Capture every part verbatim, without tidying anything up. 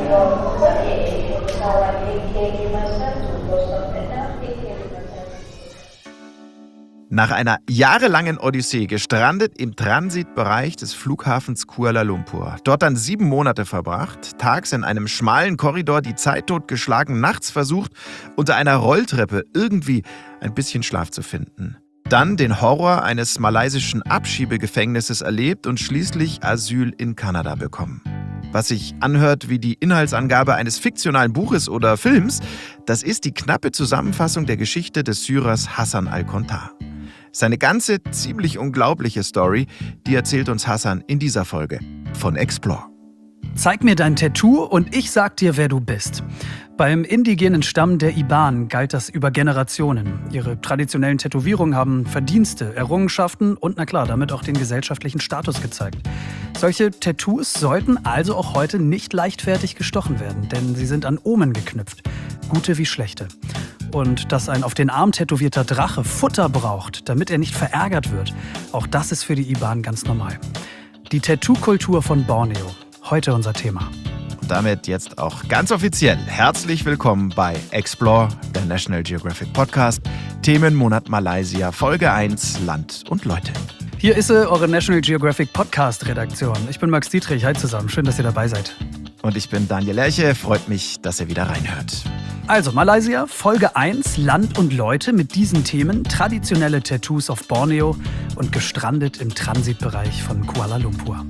Nach einer jahrelangen Odyssee gestrandet im Transitbereich des Flughafens Kuala Lumpur. Dort dann sieben Monate verbracht, tags in einem schmalen Korridor die Zeit totgeschlagen, nachts versucht, unter einer Rolltreppe irgendwie ein bisschen Schlaf zu finden. Dann den Horror eines malaysischen Abschiebegefängnisses erlebt und schließlich Asyl in Kanada bekommen. Was sich anhört wie die Inhaltsangabe eines fiktionalen Buches oder Films, das ist die knappe Zusammenfassung der Geschichte des Syrers Hassan al-Kontar. Seine ganze ziemlich unglaubliche Story, die erzählt uns Hassan in dieser Folge von Explore. Zeig mir dein Tattoo und ich sag dir, wer du bist. Beim indigenen Stamm der Iban galt das über Generationen. Ihre traditionellen Tätowierungen haben Verdienste, Errungenschaften und na klar, damit auch den gesellschaftlichen Status gezeigt. Solche Tattoos sollten also auch heute nicht leichtfertig gestochen werden, denn sie sind an Omen geknüpft, gute wie schlechte. Und dass ein auf den Arm tätowierter Drache Futter braucht, damit er nicht verärgert wird, auch das ist für die Iban ganz normal. Die Tattoo-Kultur von Borneo, heute unser Thema. Und damit jetzt auch ganz offiziell herzlich willkommen bei Explore, der National Geographic Podcast, Themenmonat Malaysia, Folge eins, Land und Leute. Hier ist sie, eure National Geographic Podcast-Redaktion. Ich bin Max Dietrich, hi zusammen, schön, dass ihr dabei seid. Und ich bin Daniel Lerche, freut mich, dass ihr wieder reinhört. Also Malaysia, Folge eins, Land und Leute mit diesen Themen, traditionelle Tattoos auf Borneo und gestrandet im Transitbereich von Kuala Lumpur.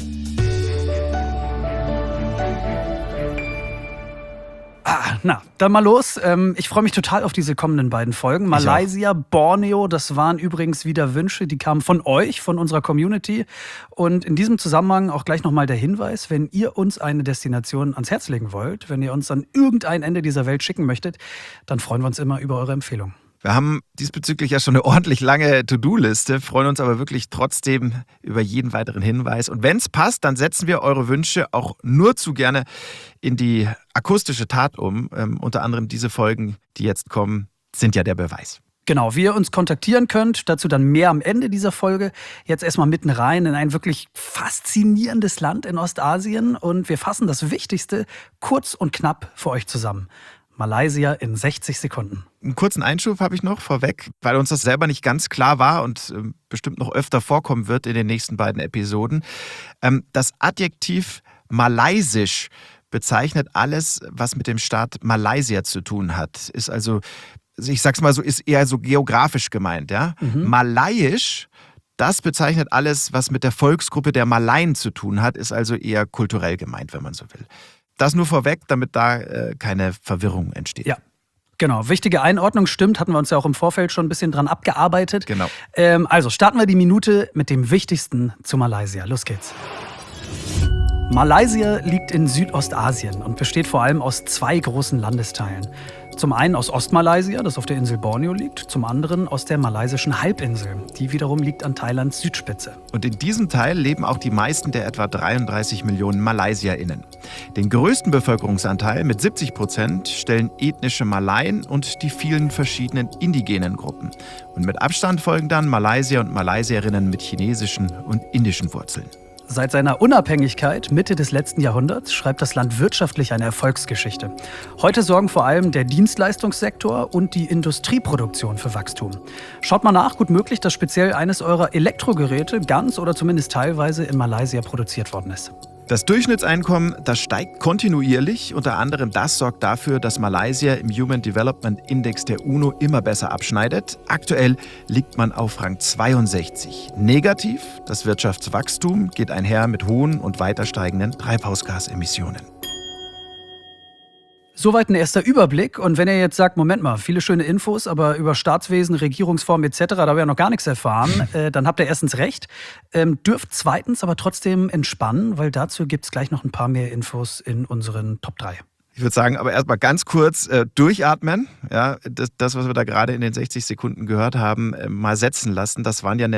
Ah, na, dann mal los. Ähm, ich freue mich total auf diese kommenden beiden Folgen. Malaysia, Borneo, das waren übrigens wieder Wünsche, die kamen von euch, von unserer Community. Und in diesem Zusammenhang auch gleich nochmal der Hinweis, wenn ihr uns eine Destination ans Herz legen wollt, wenn ihr uns an irgendein Ende dieser Welt schicken möchtet, dann freuen wir uns immer über eure Empfehlung. Wir haben diesbezüglich ja schon eine ordentlich lange To-Do-Liste, freuen uns aber wirklich trotzdem über jeden weiteren Hinweis. Und wenn es passt, dann setzen wir eure Wünsche auch nur zu gerne in die akustische Tat um. Ähm, unter anderem diese Folgen, die jetzt kommen, sind ja der Beweis. Genau, wie ihr uns kontaktieren könnt, dazu dann mehr am Ende dieser Folge. Jetzt erstmal mitten rein in ein wirklich faszinierendes Land in Ostasien. Und wir fassen das Wichtigste kurz und knapp für euch zusammen. Malaysia in sechzig Sekunden. Einen kurzen Einschub habe ich noch vorweg, weil uns das selber nicht ganz klar war und äh, bestimmt noch öfter vorkommen wird in den nächsten beiden Episoden. Ähm, das Adjektiv malaysisch bezeichnet alles, was mit dem Staat Malaysia zu tun hat. Ist also, ich sag's mal so, ist eher so geografisch gemeint. Ja? Mhm. Malayisch, das bezeichnet alles, was mit der Volksgruppe der Malaien zu tun hat, ist also eher kulturell gemeint, wenn man so will. Das nur vorweg, damit da äh, keine Verwirrung entsteht. Ja, genau. Wichtige Einordnung stimmt, hatten wir uns ja auch im Vorfeld schon ein bisschen dran abgearbeitet. Genau. Ähm, also starten wir die Minute mit dem Wichtigsten zu Malaysia. Los geht's. Malaysia liegt in Südostasien und besteht vor allem aus zwei großen Landesteilen. Zum einen aus Ostmalaysia, das auf der Insel Borneo liegt, zum anderen aus der malaysischen Halbinsel. Die wiederum liegt an Thailands Südspitze. Und in diesem Teil leben auch die meisten der etwa dreiunddreißig Millionen MalaysierInnen. Den größten Bevölkerungsanteil mit siebzig Prozent stellen ethnische Malaien und die vielen verschiedenen indigenen Gruppen. Und mit Abstand folgen dann Malaysier und Malaysierinnen mit chinesischen und indischen Wurzeln. Seit seiner Unabhängigkeit Mitte des letzten Jahrhunderts schreibt das Land wirtschaftlich eine Erfolgsgeschichte. Heute sorgen vor allem der Dienstleistungssektor und die Industrieproduktion für Wachstum. Schaut mal nach, gut möglich, dass speziell eines eurer Elektrogeräte ganz oder zumindest teilweise in Malaysia produziert worden ist. Das Durchschnittseinkommen, das steigt kontinuierlich. Unter anderem das sorgt dafür, dass Malaysia im Human Development Index der UNO immer besser abschneidet. Aktuell liegt man auf Rang zweiundsechzig. Negativ, das Wirtschaftswachstum geht einher mit hohen und weiter steigenden Treibhausgasemissionen. Soweit ein erster Überblick. Und wenn ihr jetzt sagt, Moment mal, viele schöne Infos, aber über Staatswesen, Regierungsform et cetera, da haben wir ja noch gar nichts erfahren, äh, dann habt ihr erstens recht. Ähm, dürft zweitens aber trotzdem entspannen, weil dazu gibt es gleich noch ein paar mehr Infos in unseren Top drei. Ich würde sagen, aber erstmal ganz kurz äh, durchatmen. Ja, das, das, was wir da gerade in den sechzig Sekunden gehört haben, äh, mal setzen lassen. Das waren ja eine,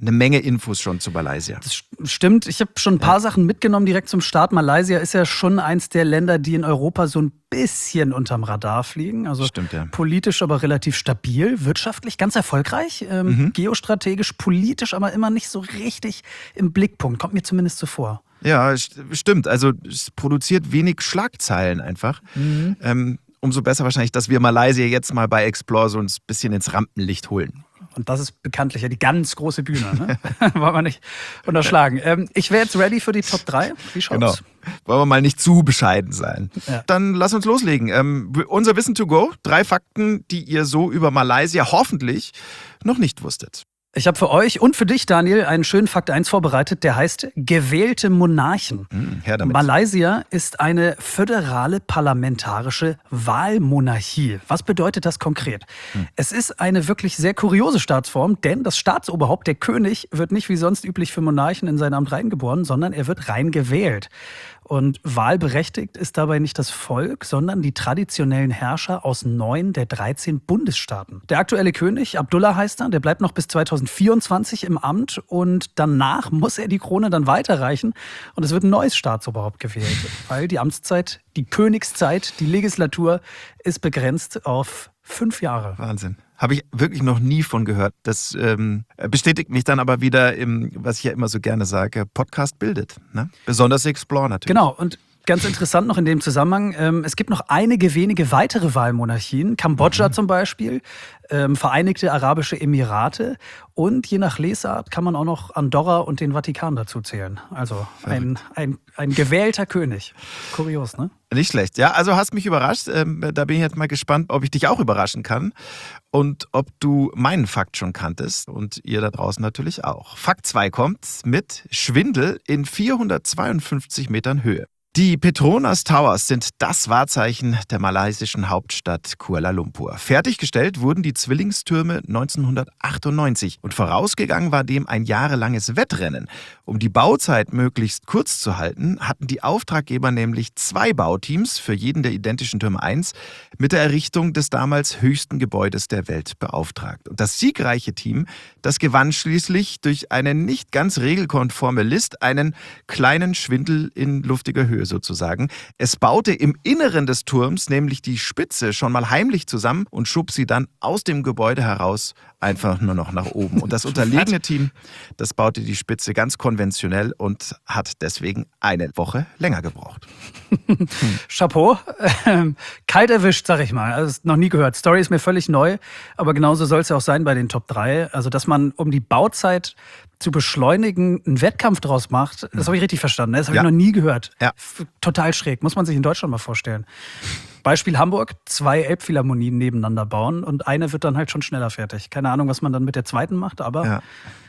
eine Menge Infos schon zu Malaysia. Das stimmt. Ich habe schon ein paar ja. Sachen mitgenommen direkt zum Start. Malaysia ist ja schon eins der Länder, die in Europa so ein bisschen unterm Radar fliegen. Also stimmt, ja. Politisch aber relativ stabil, wirtschaftlich ganz erfolgreich, ähm, mhm. geostrategisch, politisch aber immer nicht so richtig im Blickpunkt. Kommt mir zumindest so vor. Ja, stimmt. Also es produziert wenig Schlagzeilen einfach. Mhm. Ähm, umso besser wahrscheinlich, dass wir Malaysia jetzt mal bei Explore so ein bisschen ins Rampenlicht holen. Und das ist bekanntlich ja die ganz große Bühne, ne? Wollen wir nicht unterschlagen. Ähm, ich wäre jetzt ready für die Top drei. Wie schaut's? Genau. Wollen wir mal nicht zu bescheiden sein. Ja. Dann lass uns loslegen. Ähm, unser Wissen to go. Drei Fakten, die ihr so über Malaysia hoffentlich noch nicht wusstet. Ich habe für euch und für dich, Daniel, einen schönen Fakt eins vorbereitet, der heißt gewählte Monarchen. Hm, her damit. Malaysia ist eine föderale parlamentarische Wahlmonarchie. Was bedeutet das konkret? Hm. Es ist eine wirklich sehr kuriose Staatsform, denn das Staatsoberhaupt, der König, wird nicht wie sonst üblich für Monarchen in sein Amt reingeboren, sondern er wird rein gewählt. Und wahlberechtigt ist dabei nicht das Volk, sondern die traditionellen Herrscher aus neun der dreizehn Bundesstaaten. Der aktuelle König, Abdullah heißt er, der bleibt noch bis zweitausendvierundzwanzig im Amt und danach muss er die Krone dann weiterreichen und es wird ein neues Staatsoberhaupt gewählt, weil die Amtszeit, die Königszeit, die Legislatur ist begrenzt auf fünf Jahre. Wahnsinn. Habe ich wirklich noch nie von gehört. Das ähm, bestätigt mich dann aber wieder im, was ich ja immer so gerne sage, Podcast bildet. Ne? Besonders Explore natürlich. Genau, und ganz interessant noch in dem Zusammenhang, ähm, es gibt noch einige wenige weitere Wahlmonarchien. Kambodscha mhm. zum Beispiel, ähm, Vereinigte Arabische Emirate und je nach Lesart kann man auch noch Andorra und den Vatikan dazu zählen. Also ein, ein, ein gewählter König. Kurios, ne? Nicht schlecht. Ja, also hast mich überrascht. Ähm, da bin ich jetzt mal gespannt, ob ich dich auch überraschen kann und ob du meinen Fakt schon kanntest und ihr da draußen natürlich auch. Fakt zwei kommt mit Schwindel in vierhundertzweiundfünfzig Metern Höhe. Die Petronas Towers sind das Wahrzeichen der malaysischen Hauptstadt Kuala Lumpur. Fertiggestellt wurden die Zwillingstürme neunzehnhundertachtundneunzig und vorausgegangen war dem ein jahrelanges Wettrennen. Um die Bauzeit möglichst kurz zu halten, hatten die Auftraggeber nämlich zwei Bauteams für jeden der identischen Türme eins mit der Errichtung des damals höchsten Gebäudes der Welt beauftragt. Und das siegreiche Team, das gewann schließlich durch eine nicht ganz regelkonforme List einen kleinen Schwindel in luftiger Höhe sozusagen. Es baute im Inneren des Turms nämlich die Spitze schon mal heimlich zusammen und schob sie dann aus dem Gebäude heraus einfach nur noch nach oben. Und das unterlegene Team, das baute die Spitze ganz konventionell und hat deswegen eine Woche länger gebraucht. Hm. Chapeau. Ähm, kalt erwischt, sag ich mal. Also noch nie gehört. Story ist mir völlig neu, aber genauso soll es ja auch sein bei den Top drei. Also dass man um die Bauzeit zu beschleunigen, einen Wettkampf draus macht, das habe ich richtig verstanden. Das habe ja. ich noch nie gehört. Ja. Total schräg, muss man sich in Deutschland mal vorstellen. Beispiel Hamburg, zwei Elbphilharmonien nebeneinander bauen und eine wird dann halt schon schneller fertig. Keine Ahnung, was man dann mit der zweiten macht, aber... Ja.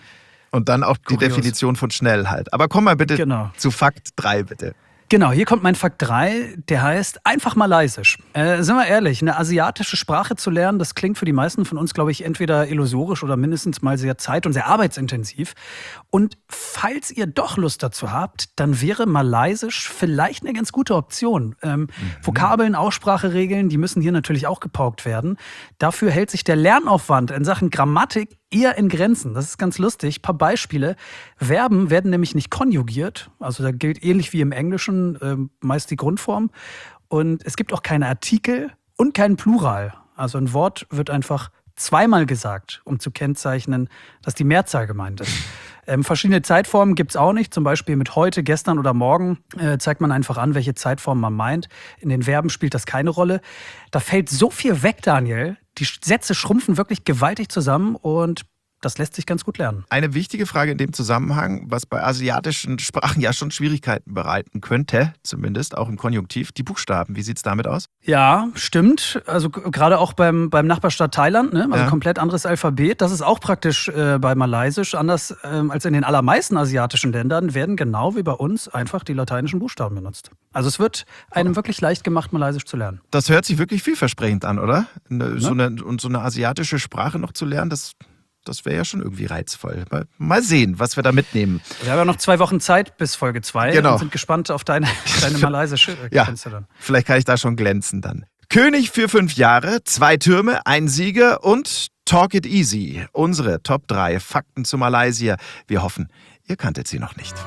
Und dann auch die kurios. Definition von schnell halt. Aber komm mal bitte genau. zu Fakt drei, bitte. Genau, hier kommt mein Fakt drei, der heißt einfach Malaysisch. Äh, sind wir ehrlich, eine asiatische Sprache zu lernen, das klingt für die meisten von uns, glaube ich, entweder illusorisch oder mindestens mal sehr zeit- und sehr arbeitsintensiv. Und falls ihr doch Lust dazu habt, dann wäre Malaysisch vielleicht eine ganz gute Option. Ähm, mhm. Vokabeln, Ausspracheregeln, die müssen hier natürlich auch gepaukt werden. Dafür hält sich der Lernaufwand in Sachen Grammatik eher in Grenzen. Das ist ganz lustig. Ein paar Beispiele. Verben werden nämlich nicht konjugiert. Also da gilt ähnlich wie im Englischen äh, meist die Grundform. Und es gibt auch keine Artikel und keinen Plural. Also ein Wort wird einfach zweimal gesagt, um zu kennzeichnen, dass die Mehrzahl gemeint ist. Ähm, verschiedene Zeitformen gibt es auch nicht. Zum Beispiel mit heute, gestern oder morgen äh, zeigt man einfach an, welche Zeitform man meint. In den Verben spielt das keine Rolle. Da fällt so viel weg, Daniel. Die Sätze schrumpfen wirklich gewaltig zusammen und das lässt sich ganz gut lernen. Eine wichtige Frage in dem Zusammenhang, was bei asiatischen Sprachen ja schon Schwierigkeiten bereiten könnte, zumindest auch im Konjunktiv, die Buchstaben. Wie sieht es damit aus? Ja, stimmt. Also gerade auch beim, beim Nachbarstaat Thailand, ne? Also ja. komplett anderes Alphabet. Das ist auch praktisch äh, bei Malaysisch. Anders ähm, als in den allermeisten asiatischen Ländern werden genau wie bei uns einfach die lateinischen Buchstaben benutzt. Also es wird einem oh. wirklich leicht gemacht, Malaysisch zu lernen. Das hört sich wirklich vielversprechend an, oder? Ne? So eine, und so eine asiatische Sprache noch zu lernen, das... Das wäre ja schon irgendwie reizvoll. Mal, mal sehen, was wir da mitnehmen. Wir haben ja noch zwei Wochen Zeit bis Folge zwei genau. und sind gespannt auf deine, deine malaysische ja, dann. Vielleicht kann ich da schon glänzen dann. König für fünf Jahre, zwei Türme, ein Sieger und Talk It Easy, unsere Top drei Fakten zu Malaysia. Wir hoffen, ihr kanntet sie noch nicht.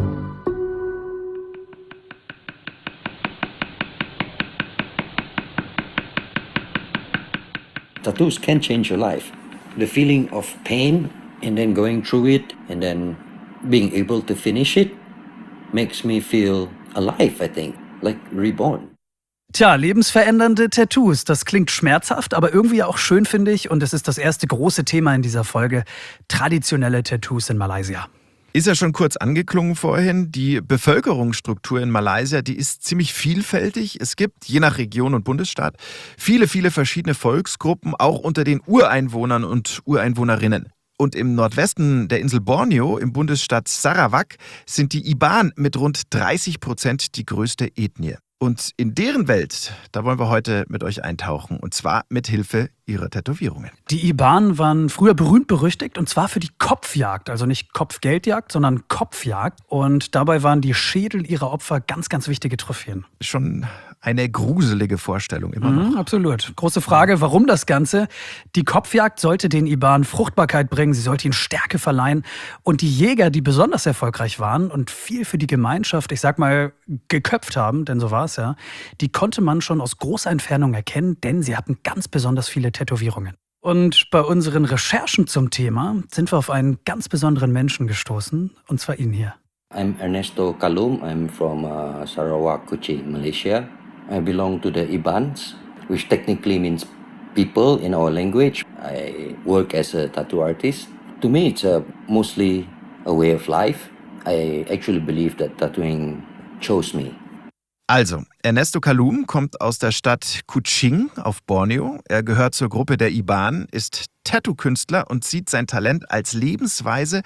Tattoos can change your life. The feeling of pain and then going through it and then being able to finish it makes me feel alive, I think, like reborn. Tja, lebensverändernde Tattoos. Das klingt schmerzhaft, aber irgendwie auch schön, finde ich. Und es ist das erste große Thema in dieser Folge. Traditionelle Tattoos in Malaysia. Ist ja schon kurz angeklungen vorhin, die Bevölkerungsstruktur in Malaysia, die ist ziemlich vielfältig. Es gibt, je nach Region und Bundesstaat, viele, viele verschiedene Volksgruppen, auch unter den Ureinwohnern und Ureinwohnerinnen. Und im Nordwesten der Insel Borneo, im Bundesstaat Sarawak, sind die Iban mit rund dreißig Prozent die größte Ethnie. Und in deren Welt, da wollen wir heute mit euch eintauchen. Und zwar mit Hilfe ihrer Tätowierungen. Die Iban waren früher berühmt-berüchtigt und zwar für die Kopfjagd. Also nicht Kopfgeldjagd, sondern Kopfjagd. Und dabei waren die Schädel ihrer Opfer ganz, ganz wichtige Trophäen. Schon eine gruselige Vorstellung immer noch. Mhm, absolut. Große Frage, warum das Ganze? Die Kopfjagd sollte den Iban Fruchtbarkeit bringen, sie sollte ihnen Stärke verleihen. Und die Jäger, die besonders erfolgreich waren und viel für die Gemeinschaft, ich sag mal, geköpft haben, denn so war es ja, die konnte man schon aus großer Entfernung erkennen, denn sie hatten ganz besonders viele Tätowierungen. Und bei unseren Recherchen zum Thema sind wir auf einen ganz besonderen Menschen gestoßen, und zwar ihn hier. I'm Ernesto Kalum. I'm from uh, Sarawak, Kuching, Malaysia. I belong to the Ibans, which technically means people in our language. I work as a tattoo artist. To me, it's a, mostly a way of life. I actually believe that tattooing chose me. Also, Ernesto Kalum kommt aus der Stadt Kuching auf Borneo. Er gehört zur Gruppe der Iban, ist Tattoo-Künstler und sieht sein Talent als Lebensweise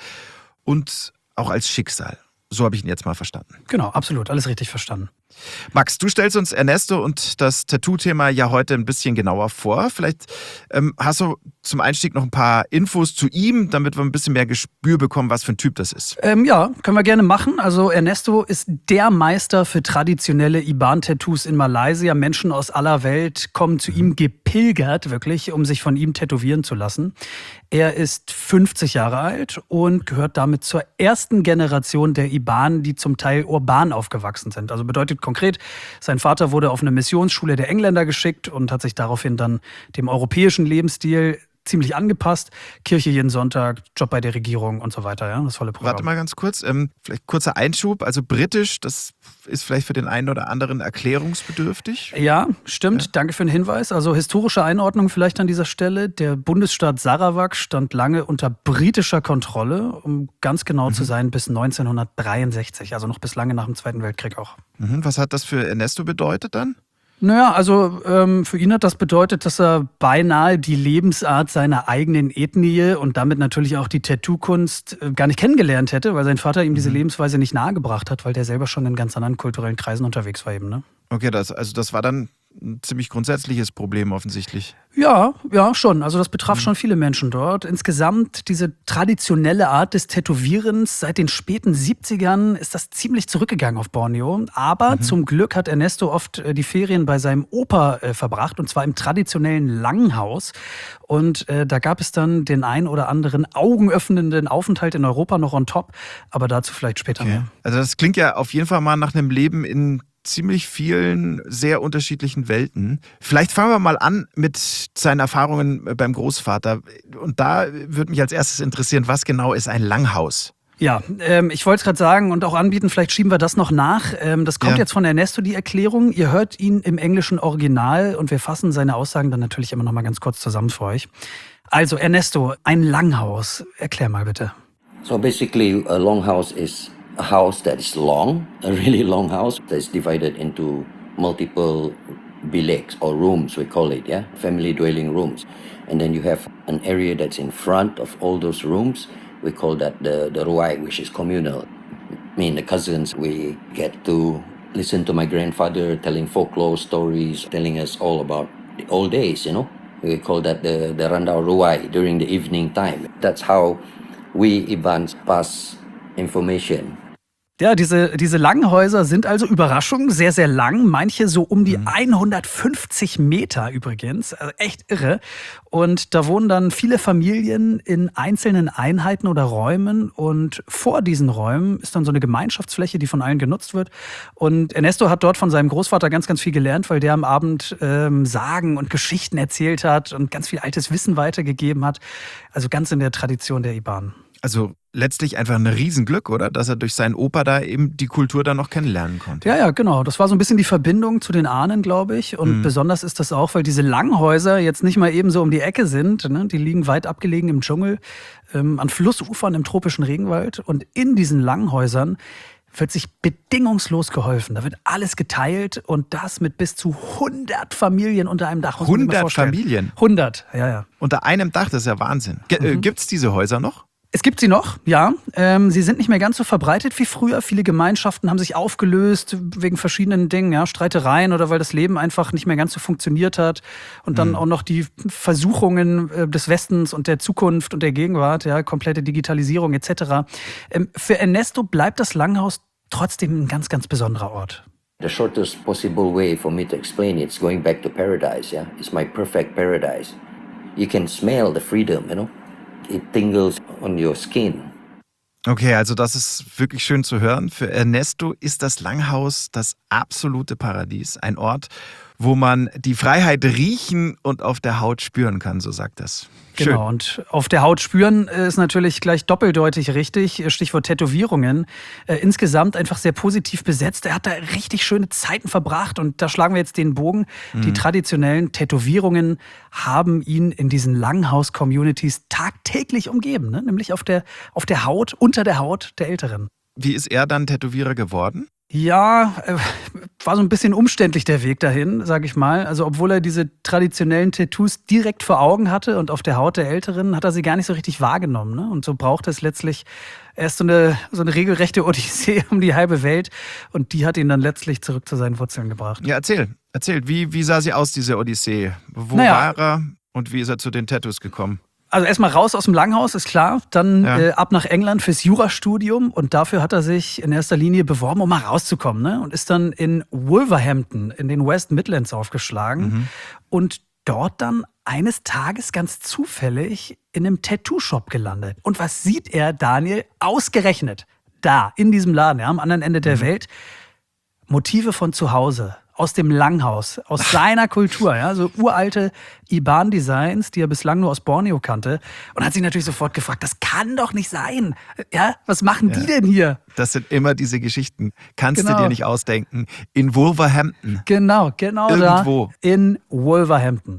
und auch als Schicksal. So habe ich ihn jetzt mal verstanden. Genau, absolut, alles richtig verstanden. Max, du stellst uns Ernesto und das Tattoo-Thema ja heute ein bisschen genauer vor. Vielleicht ähm, hast du zum Einstieg noch ein paar Infos zu ihm, damit wir ein bisschen mehr Gespür bekommen, was für ein Typ das ist. Ähm, ja, können wir gerne machen. Also Ernesto ist der Meister für traditionelle Iban-Tattoos in Malaysia. Menschen aus aller Welt kommen zu ihm gepilgert, wirklich, um sich von ihm tätowieren zu lassen. Er ist fünfzig Jahre alt und gehört damit zur ersten Generation der Iban, die zum Teil urban aufgewachsen sind. Also bedeutet konkret, sein Vater wurde auf eine Missionsschule der Engländer geschickt und hat sich daraufhin dann dem europäischen Lebensstil ziemlich angepasst. Kirche jeden Sonntag, Job bei der Regierung und so weiter. Ja, das volle Programm. Warte mal ganz kurz, ähm, vielleicht kurzer Einschub. Also britisch, das ist vielleicht für den einen oder anderen erklärungsbedürftig. Ja, stimmt. Ja. Danke für den Hinweis. Also historische Einordnung vielleicht an dieser Stelle. Der Bundesstaat Sarawak stand lange unter britischer Kontrolle, um ganz genau mhm. zu sein, bis neunzehnhundertdreiundsechzig. Also noch bis lange nach dem Zweiten Weltkrieg auch. Mhm. Was hat das für Ernesto bedeutet dann? Naja, also ähm, für ihn hat das bedeutet, dass er beinahe die Lebensart seiner eigenen Ethnie und damit natürlich auch die Tattoo-Kunst äh, gar nicht kennengelernt hätte, weil sein Vater ihm diese Mhm. Lebensweise nicht nahegebracht hat, weil der selber schon in ganz anderen kulturellen Kreisen unterwegs war eben, ne? Okay, das, also das war dann ein ziemlich grundsätzliches Problem offensichtlich. Ja, ja, schon. Also das betraf schon viele Menschen dort. Insgesamt diese traditionelle Art des Tätowierens seit den späten siebzigern ist das ziemlich zurückgegangen auf Borneo. Aber zum Glück hat Ernesto oft äh, die Ferien bei seinem Opa äh, verbracht und zwar im traditionellen Langhaus. Und äh, da gab es dann den ein oder anderen augenöffnenden Aufenthalt in Europa noch on top. Aber dazu vielleicht später mehr. Also das klingt ja auf jeden Fall mal nach einem Leben in ziemlich vielen, sehr unterschiedlichen Welten. Vielleicht fangen wir mal an mit seinen Erfahrungen beim Großvater. Und da würde mich als erstes interessieren, was genau ist ein Langhaus? Ja, ähm, ich wollte es gerade sagen und auch anbieten, vielleicht schieben wir das noch nach. Ähm, das kommt Ja. jetzt von Ernesto, die Erklärung. Ihr hört ihn im englischen Original und wir fassen seine Aussagen dann natürlich immer noch mal ganz kurz zusammen für euch. Also Ernesto, ein Langhaus. Erklär mal bitte. So basically, a longhouse is a house that is long, a really long house that is divided into multiple bilegs or rooms, we call it, yeah, family dwelling rooms. And then you have an area that's in front of all those rooms. We call that the, the ruai, which is communal. Me and the cousins, we get to listen to my grandfather telling folklore stories, telling us all about the old days, you know. We call that the, the Randau Ruai during the evening time. That's how we Ibans pass information. Ja, diese, diese langen Häuser sind also Überraschung, sehr, sehr lang. Manche so um die Mhm. hundertfünfzig Meter übrigens. Also echt irre. Und da wohnen dann viele Familien in einzelnen Einheiten oder Räumen. Und vor diesen Räumen ist dann so eine Gemeinschaftsfläche, die von allen genutzt wird. Und Ernesto hat dort von seinem Großvater ganz, ganz viel gelernt, weil der am Abend ähm, Sagen und Geschichten erzählt hat und ganz viel altes Wissen weitergegeben hat. Also ganz in der Tradition der Iban. Also letztlich einfach ein Riesenglück, oder? Dass er durch seinen Opa da eben die Kultur dann noch kennenlernen konnte. Ja, ja, genau. Das war so ein bisschen die Verbindung zu den Ahnen, glaube ich. Und Mhm. besonders ist das auch, weil diese Langhäuser jetzt nicht mal eben so um die Ecke sind. Ne? Die liegen weit abgelegen im Dschungel, ähm, an Flussufern im tropischen Regenwald. Und in diesen Langhäusern wird sich bedingungslos geholfen. Da wird alles geteilt und das mit bis zu hundert Familien unter einem Dach. Muss man sich mal hundert vorstellen. Familien hundert, ja, ja. unter einem Dach, das ist ja Wahnsinn. Ge äh, gibt's diese Häuser noch? Es gibt sie noch, ja. Ähm, sie sind nicht mehr ganz so verbreitet wie früher. Viele Gemeinschaften haben sich aufgelöst wegen verschiedenen Dingen, ja, Streitereien oder weil das Leben einfach nicht mehr ganz so funktioniert hat. Und dann auch noch die Versuchungen äh, des Westens und der Zukunft und der Gegenwart, ja, komplette Digitalisierung et cetera. Ähm, für Ernesto bleibt das Langhaus trotzdem ein ganz, ganz besonderer Ort. The shortest possible way for me to explain it is going back to paradise, yeah? It's my perfect paradise. You can smell the freedom, you know? It tingles on your skin. Okay, also das ist wirklich schön zu hören. Für Ernesto ist das Langhaus das absolute Paradies. Ein Ort, wo man die Freiheit riechen und auf der Haut spüren kann, so sagt das. Schön. Genau, und auf der Haut spüren ist natürlich gleich doppeldeutig richtig. Stichwort Tätowierungen. Äh, insgesamt einfach sehr positiv besetzt. Er hat da richtig schöne Zeiten verbracht und da schlagen wir jetzt den Bogen. Die traditionellen Tätowierungen haben ihn in diesen Langhaus-Communities tagtäglich umgeben, ne? Nämlich auf der, auf der Haut, unter der Haut der Älteren. Wie ist er dann Tätowierer geworden? Ja, äh, war so ein bisschen umständlich der Weg dahin, sag ich mal. Also obwohl er diese traditionellen Tattoos direkt vor Augen hatte und auf der Haut der Älteren, hat er sie gar nicht so richtig wahrgenommen. Ne? Und so brauchte es letztlich erst so eine, so eine regelrechte Odyssee um die halbe Welt. Und die hat ihn dann letztlich zurück zu seinen Wurzeln gebracht. Ja, erzähl. Erzähl, wie, wie sah sie aus, diese Odyssee? Wo Naja. war er und wie ist er zu den Tattoos gekommen? Also erstmal raus aus dem Langhaus, ist klar. Dann Ja. äh, ab nach England fürs Jurastudium. Und dafür hat er sich in erster Linie beworben, um mal rauszukommen. Ne? Und ist dann in Wolverhampton in den West Midlands aufgeschlagen. Und dort dann eines Tages ganz zufällig in einem Tattoo-Shop gelandet. Und was sieht er, Daniel? Ausgerechnet da, in diesem Laden, ja, am anderen Ende der Welt, Motive von zu Hause. Aus dem Langhaus, aus seiner Kultur, ja, so uralte Iban-Designs, die er bislang nur aus Borneo kannte. Und hat sich natürlich sofort gefragt, das kann doch nicht sein. Ja, was machen die denn hier? Das sind immer diese Geschichten. Kannst Genau. du dir nicht ausdenken. In Wolverhampton. Genau, genau Irgendwo. da in Wolverhampton.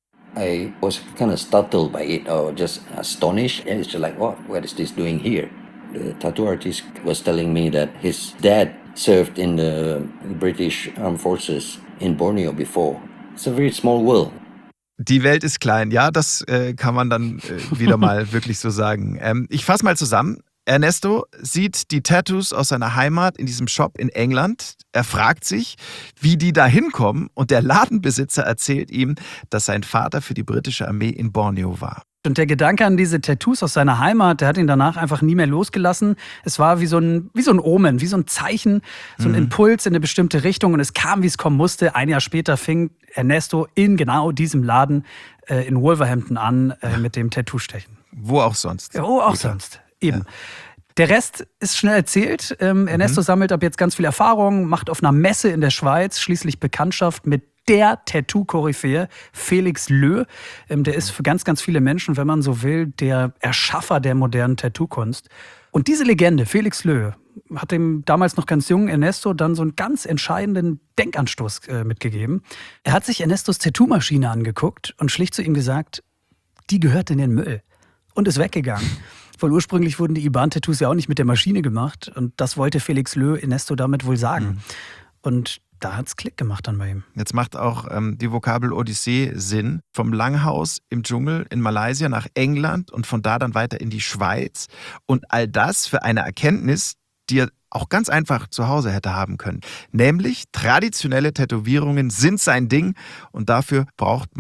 I was kind of startled by it, or just astonished. And it's just like, what? What is this doing here? The tattoo artist was telling me that his dad served in the British Armed Forces in Borneo before. It's a very small world. Die Welt ist klein, ja, das äh, kann man dann äh, wieder mal wirklich so sagen. Ähm, ich fasse mal zusammen. Ernesto sieht die Tattoos aus seiner Heimat in diesem Shop in England. Er fragt sich, wie die da hinkommen und der Ladenbesitzer erzählt ihm, dass sein Vater für die britische Armee in Borneo war. Und der Gedanke an diese Tattoos aus seiner Heimat, der hat ihn danach einfach nie mehr losgelassen. Es war wie so ein, wie so ein Omen, wie so ein Zeichen, so ein Impuls in eine bestimmte Richtung. Und es kam, wie es kommen musste. Ein Jahr später fing Ernesto in genau diesem Laden äh, in Wolverhampton an äh, mit dem Tattoo-Stechen. Wo auch sonst. Ja, wo auch Guter. sonst. Eben. Der Rest ist schnell erzählt. Ähm, Ernesto sammelt ab jetzt ganz viel Erfahrung, macht auf einer Messe in der Schweiz schließlich Bekanntschaft mit der Tattoo-Koryphäe, Felix Leu. Ähm, der ist für ganz, ganz viele Menschen, wenn man so will, der Erschaffer der modernen Tattoo-Kunst. Und diese Legende, Felix Leu, hat dem damals noch ganz jungen Ernesto dann so einen ganz entscheidenden Denkanstoß äh, mitgegeben. Er hat sich Ernestos Tattoo-Maschine angeguckt und schlicht zu ihm gesagt, die gehört in den Müll. Und ist weggegangen. Weil ursprünglich wurden die Iban-Tattoos ja auch nicht mit der Maschine gemacht. Und das wollte Felix Leu Ernesto damit wohl sagen. Und da hat's Klick gemacht dann bei ihm. Jetzt macht auch ähm, die Vokabel Odyssee Sinn. Vom Langhaus im Dschungel in Malaysia nach England und von da dann weiter in die Schweiz. Und all das für eine Erkenntnis, die er auch ganz einfach zu Hause hätte haben können. Nämlich traditionelle Tätowierungen sind sein Ding und dafür braucht man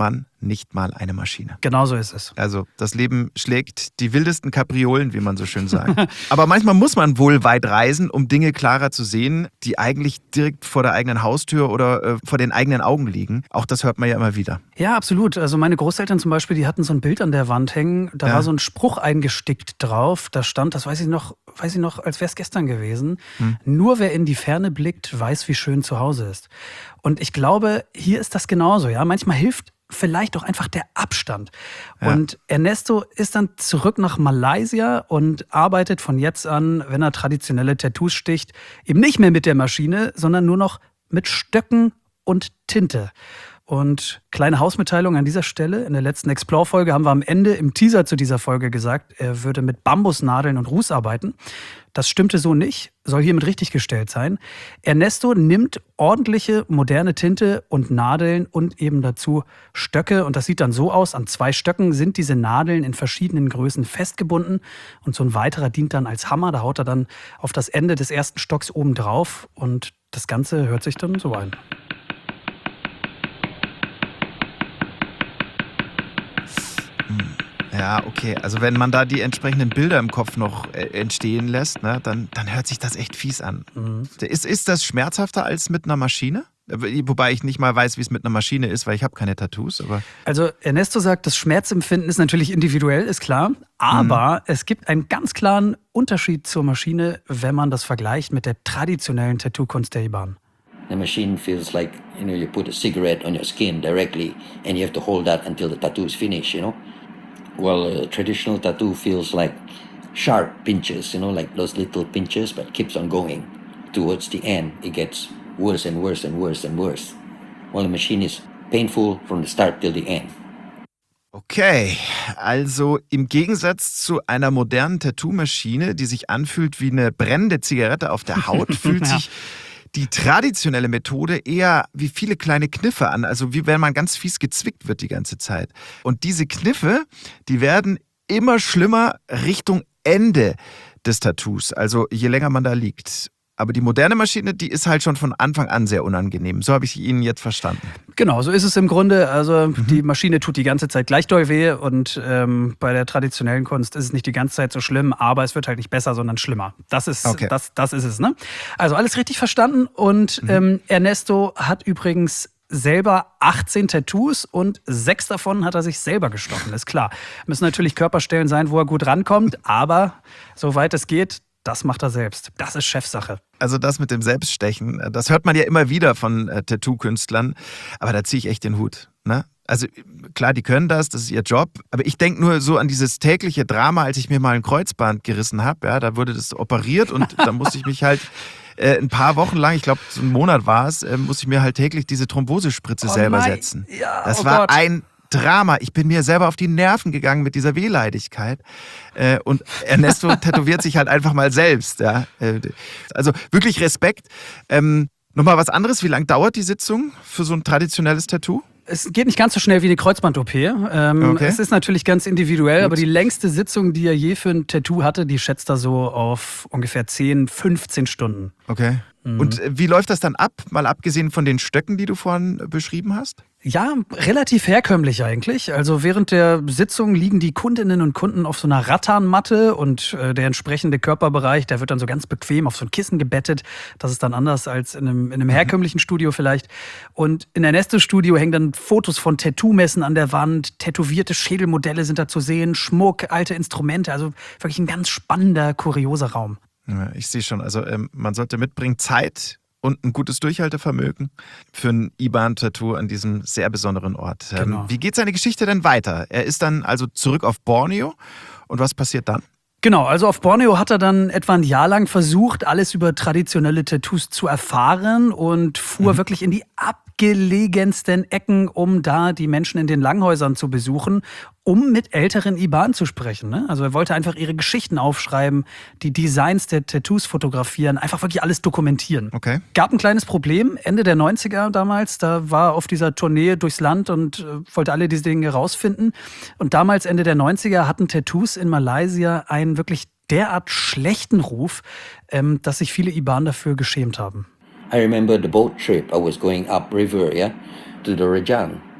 nicht mal eine Maschine. Genau so ist es. Also das Leben schlägt die wildesten Kapriolen, wie man so schön sagt. Aber manchmal muss man wohl weit reisen, um Dinge klarer zu sehen, die eigentlich direkt vor der eigenen Haustür oder äh, vor den eigenen Augen liegen. Auch das hört man ja immer wieder. Ja, absolut. Also meine Großeltern zum Beispiel, die hatten so ein Bild an der Wand hängen. Da Ja. war so ein Spruch eingestickt drauf. Da stand, das weiß ich noch, weiß ich noch, als wäre es gestern gewesen. Hm. Nur wer in die Ferne blickt, weiß, wie schön zu Hause ist. Und ich glaube, hier ist das genauso. Ja, manchmal hilft vielleicht auch einfach der Abstand. Ja. Und Ernesto ist dann zurück nach Malaysia und arbeitet von jetzt an, wenn er traditionelle Tattoos sticht, eben nicht mehr mit der Maschine, sondern nur noch mit Stöcken und Tinte. Und kleine Hausmitteilung an dieser Stelle. In der letzten Explore-Folge haben wir am Ende im Teaser zu dieser Folge gesagt, er würde mit Bambusnadeln und Ruß arbeiten. Das stimmte so nicht, soll hiermit richtig gestellt sein. Ernesto nimmt ordentliche, moderne Tinte und Nadeln und eben dazu Stöcke. Und das sieht dann so aus, an zwei Stöcken sind diese Nadeln in verschiedenen Größen festgebunden. Und so ein weiterer dient dann als Hammer. Da haut er dann auf das Ende des ersten Stocks oben drauf. Und das Ganze hört sich dann so an. Ja, okay. Also wenn man da die entsprechenden Bilder im Kopf noch äh, entstehen lässt, ne, dann, dann hört sich das echt fies an. Mhm. Ist, ist das schmerzhafter als mit einer Maschine? Wobei ich nicht mal weiß, wie es mit einer Maschine ist, weil ich habe keine Tattoos. Aber Also Ernesto sagt, das Schmerzempfinden ist natürlich individuell, ist klar. Aber mhm. es gibt einen ganz klaren Unterschied zur Maschine, wenn man das vergleicht mit der traditionellen Tattoo-Kunst der Iban. The machine feels like, you know, you put a cigarette on your skin directly and you have to hold that until the tattoo is finished, you know. Well, a traditional tattoo feels like sharp pinches, you know, like those little pinches, but keeps on going. Towards the end, it gets worse and worse and worse and worse. Well, the machine is painful from the start till the end. okay, also im Gegensatz zu einer modernen Tattoo-Maschine, die sich anfühlt wie eine brennende Zigarette auf der Haut, fühlt Ja. sich die traditionelle Methode eher wie viele kleine Kniffe an, also wie wenn man ganz fies gezwickt wird die ganze Zeit. Und diese Kniffe, die werden immer schlimmer Richtung Ende des Tattoos, also je länger man da liegt. Aber die moderne Maschine, die ist halt schon von Anfang an sehr unangenehm. So habe ich Ihnen jetzt verstanden. Genau, so ist es im Grunde. Also mhm. die Maschine tut die ganze Zeit gleich doll weh und ähm, bei der traditionellen Kunst ist es nicht die ganze Zeit so schlimm, aber es wird halt nicht besser, sondern schlimmer. Das ist, okay. das, das ist es, ne? Also alles richtig verstanden und mhm. ähm, Ernesto hat übrigens selber achtzehn Tattoos und sechs davon hat er sich selber gestochen, ist klar. Müssen natürlich Körperstellen sein, wo er gut rankommt, aber soweit es geht, das macht er selbst. Das ist Chefsache. Also das mit dem Selbststechen, das hört man ja immer wieder von äh, Tattoo-Künstlern, aber da ziehe ich echt den Hut. Ne? Also klar, die können das, das ist ihr Job, aber ich denke nur so an dieses tägliche Drama, als ich mir mal ein Kreuzband gerissen habe. Ja, da wurde das operiert und da musste ich mich halt äh, ein paar Wochen lang, ich glaube so einen Monat war es, äh, musste ich mir halt täglich diese Thrombosespritze Oh selber nein. setzen. Ja, das oh war Gott. ein Drama. Ich bin mir selber auf die Nerven gegangen mit dieser Wehleidigkeit. Äh, und Ernesto tätowiert sich halt einfach mal selbst. Ja. Äh, also wirklich Respekt. Ähm, Nochmal was anderes. Wie lange dauert die Sitzung für so ein traditionelles Tattoo? Es geht nicht ganz so schnell wie eine Kreuzband-O P. Ähm, Okay. Es ist natürlich ganz individuell, Gut. aber die längste Sitzung, die er je für ein Tattoo hatte, die schätzt er so auf ungefähr zehn, fünfzehn Stunden. Okay. Und äh, wie läuft das dann ab? Mal abgesehen von den Stöcken, die du vorhin beschrieben hast? Ja, relativ herkömmlich eigentlich. Also während der Sitzung liegen die Kundinnen und Kunden auf so einer Rattanmatte und äh, der entsprechende Körperbereich, der wird dann so ganz bequem auf so ein Kissen gebettet. Das ist dann anders als in einem, in einem herkömmlichen Studio vielleicht. Und in Ernesto-Studio hängen dann Fotos von Tattoo-Messen an der Wand, tätowierte Schädelmodelle sind da zu sehen, Schmuck, alte Instrumente. Also wirklich ein ganz spannender, kurioser Raum. Ja, ich sehe schon. Also ähm, man sollte mitbringen Zeit und ein gutes Durchhaltevermögen für ein Iban-Tattoo an diesem sehr besonderen Ort. Ähm, Genau. Wie geht seine Geschichte denn weiter? Er ist dann also zurück auf Borneo. Und was passiert dann? Genau, also auf Borneo hat er dann etwa ein Jahr lang versucht, alles über traditionelle Tattoos zu erfahren und fuhr Mhm. wirklich in die abgelegensten Ecken, um da die Menschen in den Langhäusern zu besuchen, um mit älteren Iban zu sprechen. Ne? Also er wollte einfach ihre Geschichten aufschreiben, die Designs der Tattoos fotografieren, einfach wirklich alles dokumentieren. Okay. Gab ein kleines Problem, Ende der neunziger damals, da war er auf dieser Tournee durchs Land und äh, wollte alle diese Dinge rausfinden. Und damals, Ende der neunziger, hatten Tattoos in Malaysia einen wirklich derart schlechten Ruf, ähm, dass sich viele Iban dafür geschämt haben. I remember the boat trip. I was going upriver, yeah, to the Rajang,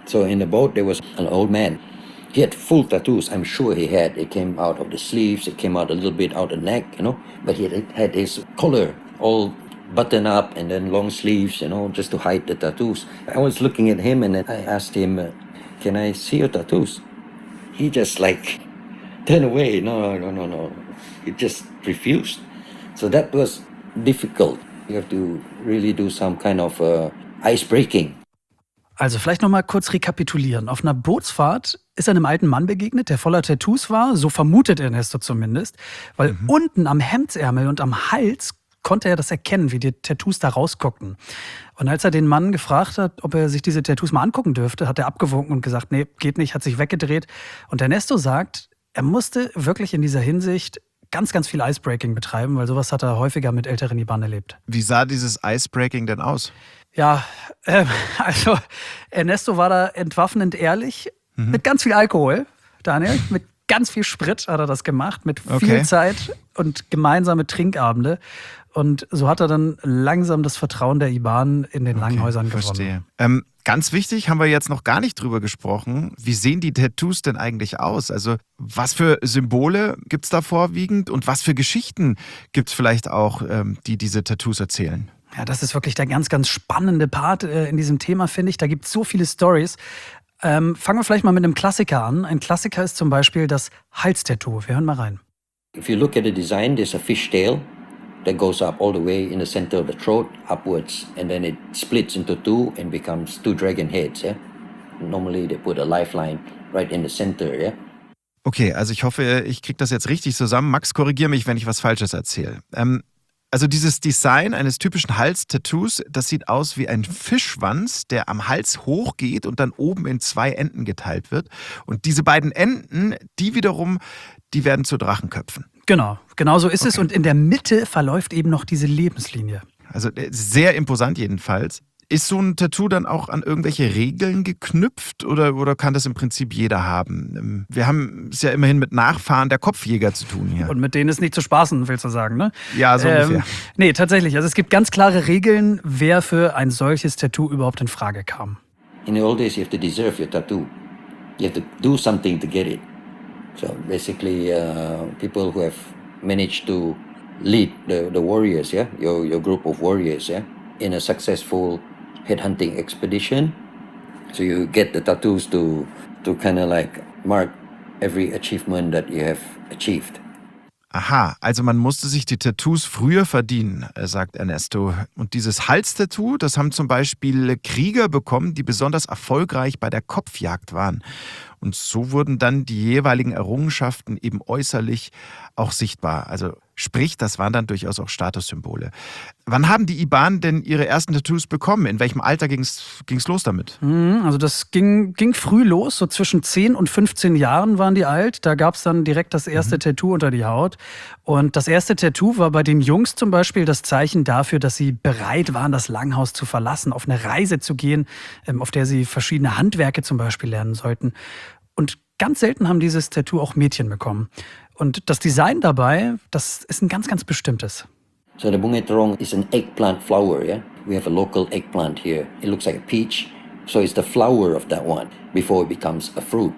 So in the boat there was an old man. He had full tattoos. I'm sure he had. It came out of the sleeves. It came out a little bit out the neck, you know. But he had, had his collar all buttoned up and then long sleeves, you know, just to hide the tattoos. I was looking at him and then I asked him, uh, "Can I see your tattoos?" He just like turned away. No, no, no, no. He just refused. So that was difficult. You have to really do some kind of uh, ice breaking. Also vielleicht noch mal kurz rekapitulieren. Auf einer Bootsfahrt ist er einem alten Mann begegnet, der voller Tattoos war, so vermutet Ernesto zumindest, weil mhm. unten am Hemdsärmel und am Hals konnte er das erkennen, wie die Tattoos da rausguckten. Und als er den Mann gefragt hat, ob er sich diese Tattoos mal angucken dürfte, hat er abgewunken und gesagt, nee, geht nicht, hat sich weggedreht. Und Ernesto sagt, er musste wirklich in dieser Hinsicht ganz, ganz viel Icebreaking betreiben, weil sowas hat er häufiger mit älteren Iban erlebt. Wie sah dieses Icebreaking denn aus? Ja, äh, also Ernesto war da entwaffnend ehrlich, mhm. mit ganz viel Alkohol, Daniel, mit ganz viel Sprit hat er das gemacht, mit viel okay. Zeit und gemeinsame Trinkabende. Und so hat er dann langsam das Vertrauen der Iban in den okay, Langhäusern gewonnen. Verstehe. Ähm, ganz wichtig, haben wir jetzt noch gar nicht drüber gesprochen. Wie sehen die Tattoos denn eigentlich aus? Also was für Symbole gibt es da vorwiegend und was für Geschichten gibt es vielleicht auch, ähm, die diese Tattoos erzählen? Ja, das ist wirklich der ganz, ganz spannende Part äh, in diesem Thema, finde ich. Da gibt es so viele Stories. Ähm, fangen wir vielleicht mal mit einem Klassiker an. Ein Klassiker ist zum Beispiel das Halstattoo. Wir hören mal rein. If you look at the design, there's a fishtail that goes up all the way in the center of the throat, upwards, and then it splits into two and becomes two dragon heads, yeah? Normally they put a lifeline right in the center, yeah? Okay, also ich hoffe, ich kriege das jetzt richtig zusammen. Max, korrigiere mich, wenn ich was Falsches erzähle. Ähm, Also dieses Design eines typischen Hals-Tattoos, das sieht aus wie ein Fischschwanz, der am Hals hochgeht und dann oben in zwei Enden geteilt wird. Und diese beiden Enden, die wiederum, die werden zu Drachenköpfen. Genau, genau so ist Okay. es. Und in der Mitte verläuft eben noch diese Lebenslinie. Also sehr imposant jedenfalls. Ist so ein Tattoo dann auch an irgendwelche Regeln geknüpft oder, oder kann das im Prinzip jeder haben? Wir haben es ja immerhin mit Nachfahren der Kopfjäger zu tun hier. Und mit denen ist nicht zu spaßen, willst du sagen, ne? Ja, so ungefähr. Nee, tatsächlich. Also es gibt ganz klare Regeln, wer für ein solches Tattoo überhaupt in Frage kam. In the old days, you have to deserve your tattoo. You have to do something to get it. So basically, uh, people who have managed to lead the, the warriors, yeah, your, your group of warriors, yeah, in a successful headhunting expedition. So you get the tattoos to to kind of like mark every achievement that you have achieved. Aha, also man musste sich die Tattoos früher verdienen, sagt Ernesto. Und dieses Halstattoo, das haben zum Beispiel Krieger bekommen, die besonders erfolgreich bei der Kopfjagd waren. Und so wurden dann die jeweiligen Errungenschaften eben äußerlich auch sichtbar. Also sprich, das waren dann durchaus auch Statussymbole. Wann haben die Iban denn ihre ersten Tattoos bekommen? In welchem Alter ging es los damit? Also das ging, ging früh los, so zwischen zehn und fünfzehn Jahren waren die alt. Da gab es dann direkt das erste mhm. Tattoo unter die Haut. Und das erste Tattoo war bei den Jungs zum Beispiel das Zeichen dafür, dass sie bereit waren, das Langhaus zu verlassen, auf eine Reise zu gehen, auf der sie verschiedene Handwerke zum Beispiel lernen sollten. Und ganz selten haben dieses Tattoo auch Mädchen bekommen. Und das Design dabei, das ist ein ganz, ganz bestimmtes. So the Bunga Terong is an eggplant flower, yeah? We have a local eggplant here. It looks like a peach. So it's the flower of that one before it becomes a fruit.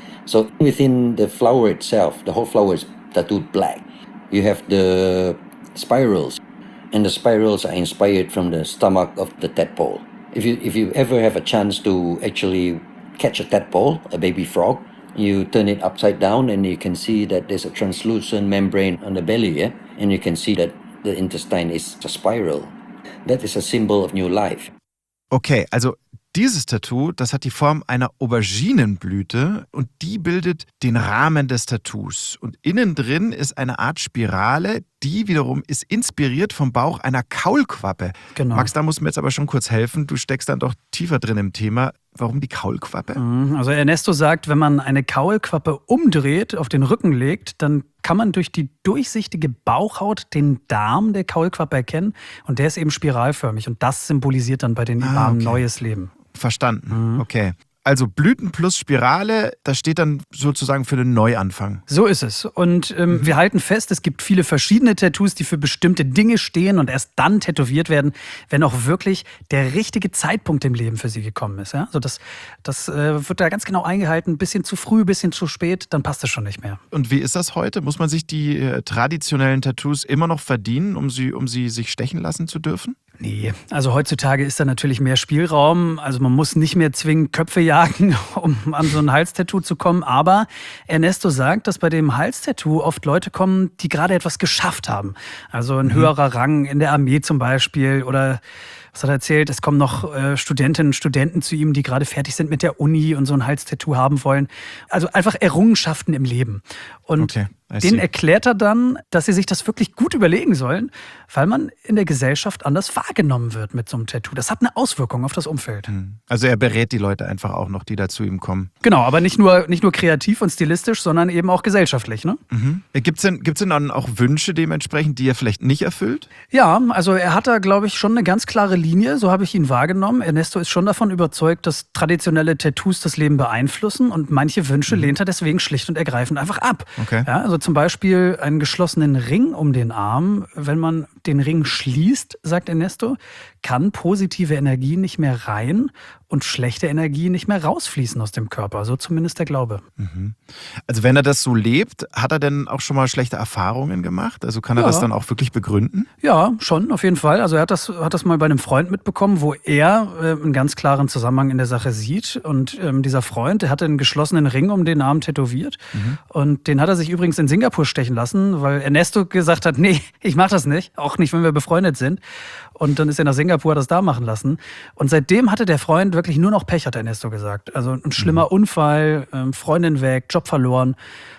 So within the flower itself, the whole flower is tattooed black. You have the spirals. And the spirals are inspired from the stomach of the tadpole. If you, if you ever have a chance to actually catch a tadpole, a baby frog, you turn it upside down and you can see that there's a translucent membrane on the belly, yeah? And you can see that the intestine is a spiral. That is a symbol of new life. Okay, also dieses Tattoo, das hat die Form einer Auberginenblüte und die bildet den Rahmen des Tattoos. Und innen drin ist eine Art Spirale, die wiederum ist inspiriert vom Bauch einer Kaulquappe. Genau. Max, da musst du mir jetzt aber schon kurz helfen. Du steckst dann doch tiefer drin im Thema. Warum die Kaulquappe? Also Ernesto sagt, wenn man eine Kaulquappe umdreht, auf den Rücken legt, dann kann man durch die durchsichtige Bauchhaut den Darm der Kaulquappe erkennen. Und der ist eben spiralförmig. Und das symbolisiert dann bei den Iban Ah, okay. neues Leben. Verstanden, Mhm. okay. Also Blüten plus Spirale, das steht dann sozusagen für den Neuanfang. So ist es. Und ähm, mhm. wir halten fest, es gibt viele verschiedene Tattoos, die für bestimmte Dinge stehen und erst dann tätowiert werden, wenn auch wirklich der richtige Zeitpunkt im Leben für sie gekommen ist. Ja? Also das, das äh, wird da ganz genau eingehalten. Ein bisschen zu früh, ein bisschen zu spät, dann passt es schon nicht mehr. Und wie ist das heute? Muss man sich die äh, traditionellen Tattoos immer noch verdienen, um sie, um sie sich stechen lassen zu dürfen? Nee, also heutzutage ist da natürlich mehr Spielraum. Also man muss nicht mehr zwingend Köpfe jagen, um an so ein Halstattoo zu kommen. Aber Ernesto sagt, dass bei dem Halstattoo oft Leute kommen, die gerade etwas geschafft haben. Also ein mhm. höherer Rang in der Armee zum Beispiel. Oder was hat er erzählt? Es kommen noch äh, Studentinnen und Studenten zu ihm, die gerade fertig sind mit der Uni und so ein Halstattoo haben wollen. Also einfach Errungenschaften im Leben. Und okay. denen erklärt er dann, dass sie sich das wirklich gut überlegen sollen, weil man in der Gesellschaft anders wahrgenommen wird mit so einem Tattoo. Das hat eine Auswirkung auf das Umfeld. Also er berät die Leute einfach auch noch, die da zu ihm kommen. Genau, aber nicht nur, nicht nur kreativ und stilistisch, sondern eben auch gesellschaftlich. Ne? Mhm. Gibt es denn, gibt's denn dann auch Wünsche dementsprechend, die er vielleicht nicht erfüllt? Ja, also er hat da, glaube ich, schon eine ganz klare Linie, so habe ich ihn wahrgenommen. Ernesto ist schon davon überzeugt, dass traditionelle Tattoos das Leben beeinflussen und manche Wünsche mhm. lehnt er deswegen schlicht und ergreifend einfach ab. Okay. Ja, also zum Beispiel einen geschlossenen Ring um den Arm. Wenn man den Ring schließt, sagt Ernesto, kann positive Energie nicht mehr rein und schlechte Energie nicht mehr rausfließen aus dem Körper. So zumindest der Glaube. Mhm. Also wenn er das so lebt, hat er denn auch schon mal schlechte Erfahrungen gemacht? Also kann er ja. das dann auch wirklich begründen? Ja, schon, auf jeden Fall. Also er hat das, hat das mal bei einem Freund mitbekommen, wo er äh, einen ganz klaren Zusammenhang in der Sache sieht. Und ähm, dieser Freund, der hatte einen geschlossenen Ring um den Arm tätowiert. Mhm. Und den hat er sich übrigens in Singapur stechen lassen, weil Ernesto gesagt hat, nee, ich mach das nicht. Auch nicht, wenn wir befreundet sind. Und dann ist er nach Singapur, hat das da machen lassen. Und seitdem hatte der Freund wirklich nur noch Pech, hat Ernesto gesagt. Also ein schlimmer mhm. Unfall, ähm, Freundin weg, Job verloren.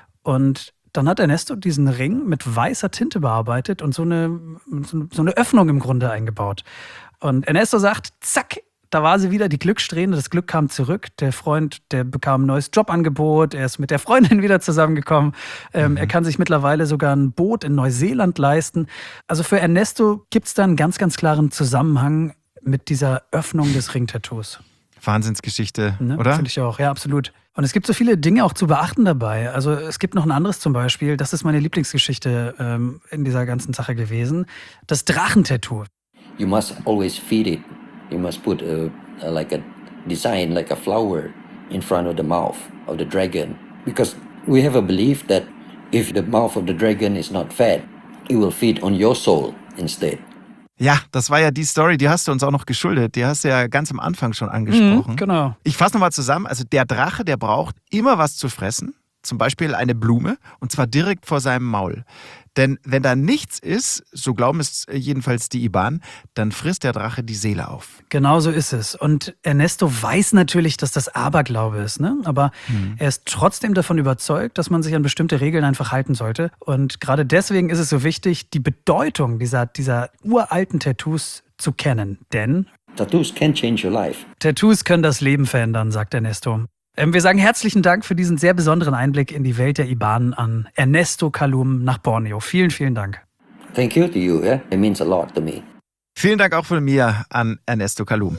Und dann hat Ernesto diesen Ring mit weißer Tinte bearbeitet und so eine, so eine Öffnung im Grunde eingebaut. Und Ernesto sagt, zack, da war sie wieder, die Glückssträhne, das Glück kam zurück. Der Freund, der bekam ein neues Jobangebot, er ist mit der Freundin wieder zusammengekommen. Ähm, mhm. Er kann sich mittlerweile sogar ein Boot in Neuseeland leisten. Also für Ernesto gibt es da einen ganz, ganz klaren Zusammenhang mit dieser Öffnung des Ringtattoos. Wahnsinnsgeschichte, ne? Oder? Finde ich auch, ja, absolut. Und es gibt so viele Dinge auch zu beachten dabei. Also es gibt noch ein anderes zum Beispiel, das ist meine Lieblingsgeschichte ähm, in dieser ganzen Sache gewesen, das Drachentattoo. You must always feed it. You must put a, a like a design, like a flower in front of the mouth of the dragon. Because we have a belief that if the mouth of the dragon is not fed, it will feed on your soul instead. Ja, das war ja die Story, die hast du uns auch noch geschuldet. Die hast du ja ganz am Anfang schon angesprochen. Mhm, genau. Ich fasse nochmal zusammen. Also der Drache, der braucht immer was zu fressen. Zum Beispiel eine Blume. Und zwar direkt vor seinem Maul. Denn wenn da nichts ist, so glauben es jedenfalls die Iban, dann frisst der Drache die Seele auf. Genau so ist es. Und Ernesto weiß natürlich, dass das Aberglaube ist. Ne? Aber hm. er ist trotzdem davon überzeugt, dass man sich an bestimmte Regeln einfach halten sollte. Und gerade deswegen ist es so wichtig, die Bedeutung dieser, dieser uralten Tattoos zu kennen. Denn Tattoos can change your life. Tattoos können das Leben verändern, sagt Ernesto. Wir sagen herzlichen Dank für diesen sehr besonderen Einblick in die Welt der Ibanen an Ernesto Kalum nach Borneo. Vielen, vielen Dank. Thank you to you. Yeah? It means a lot to me. Vielen Dank auch von mir an Ernesto Kalum.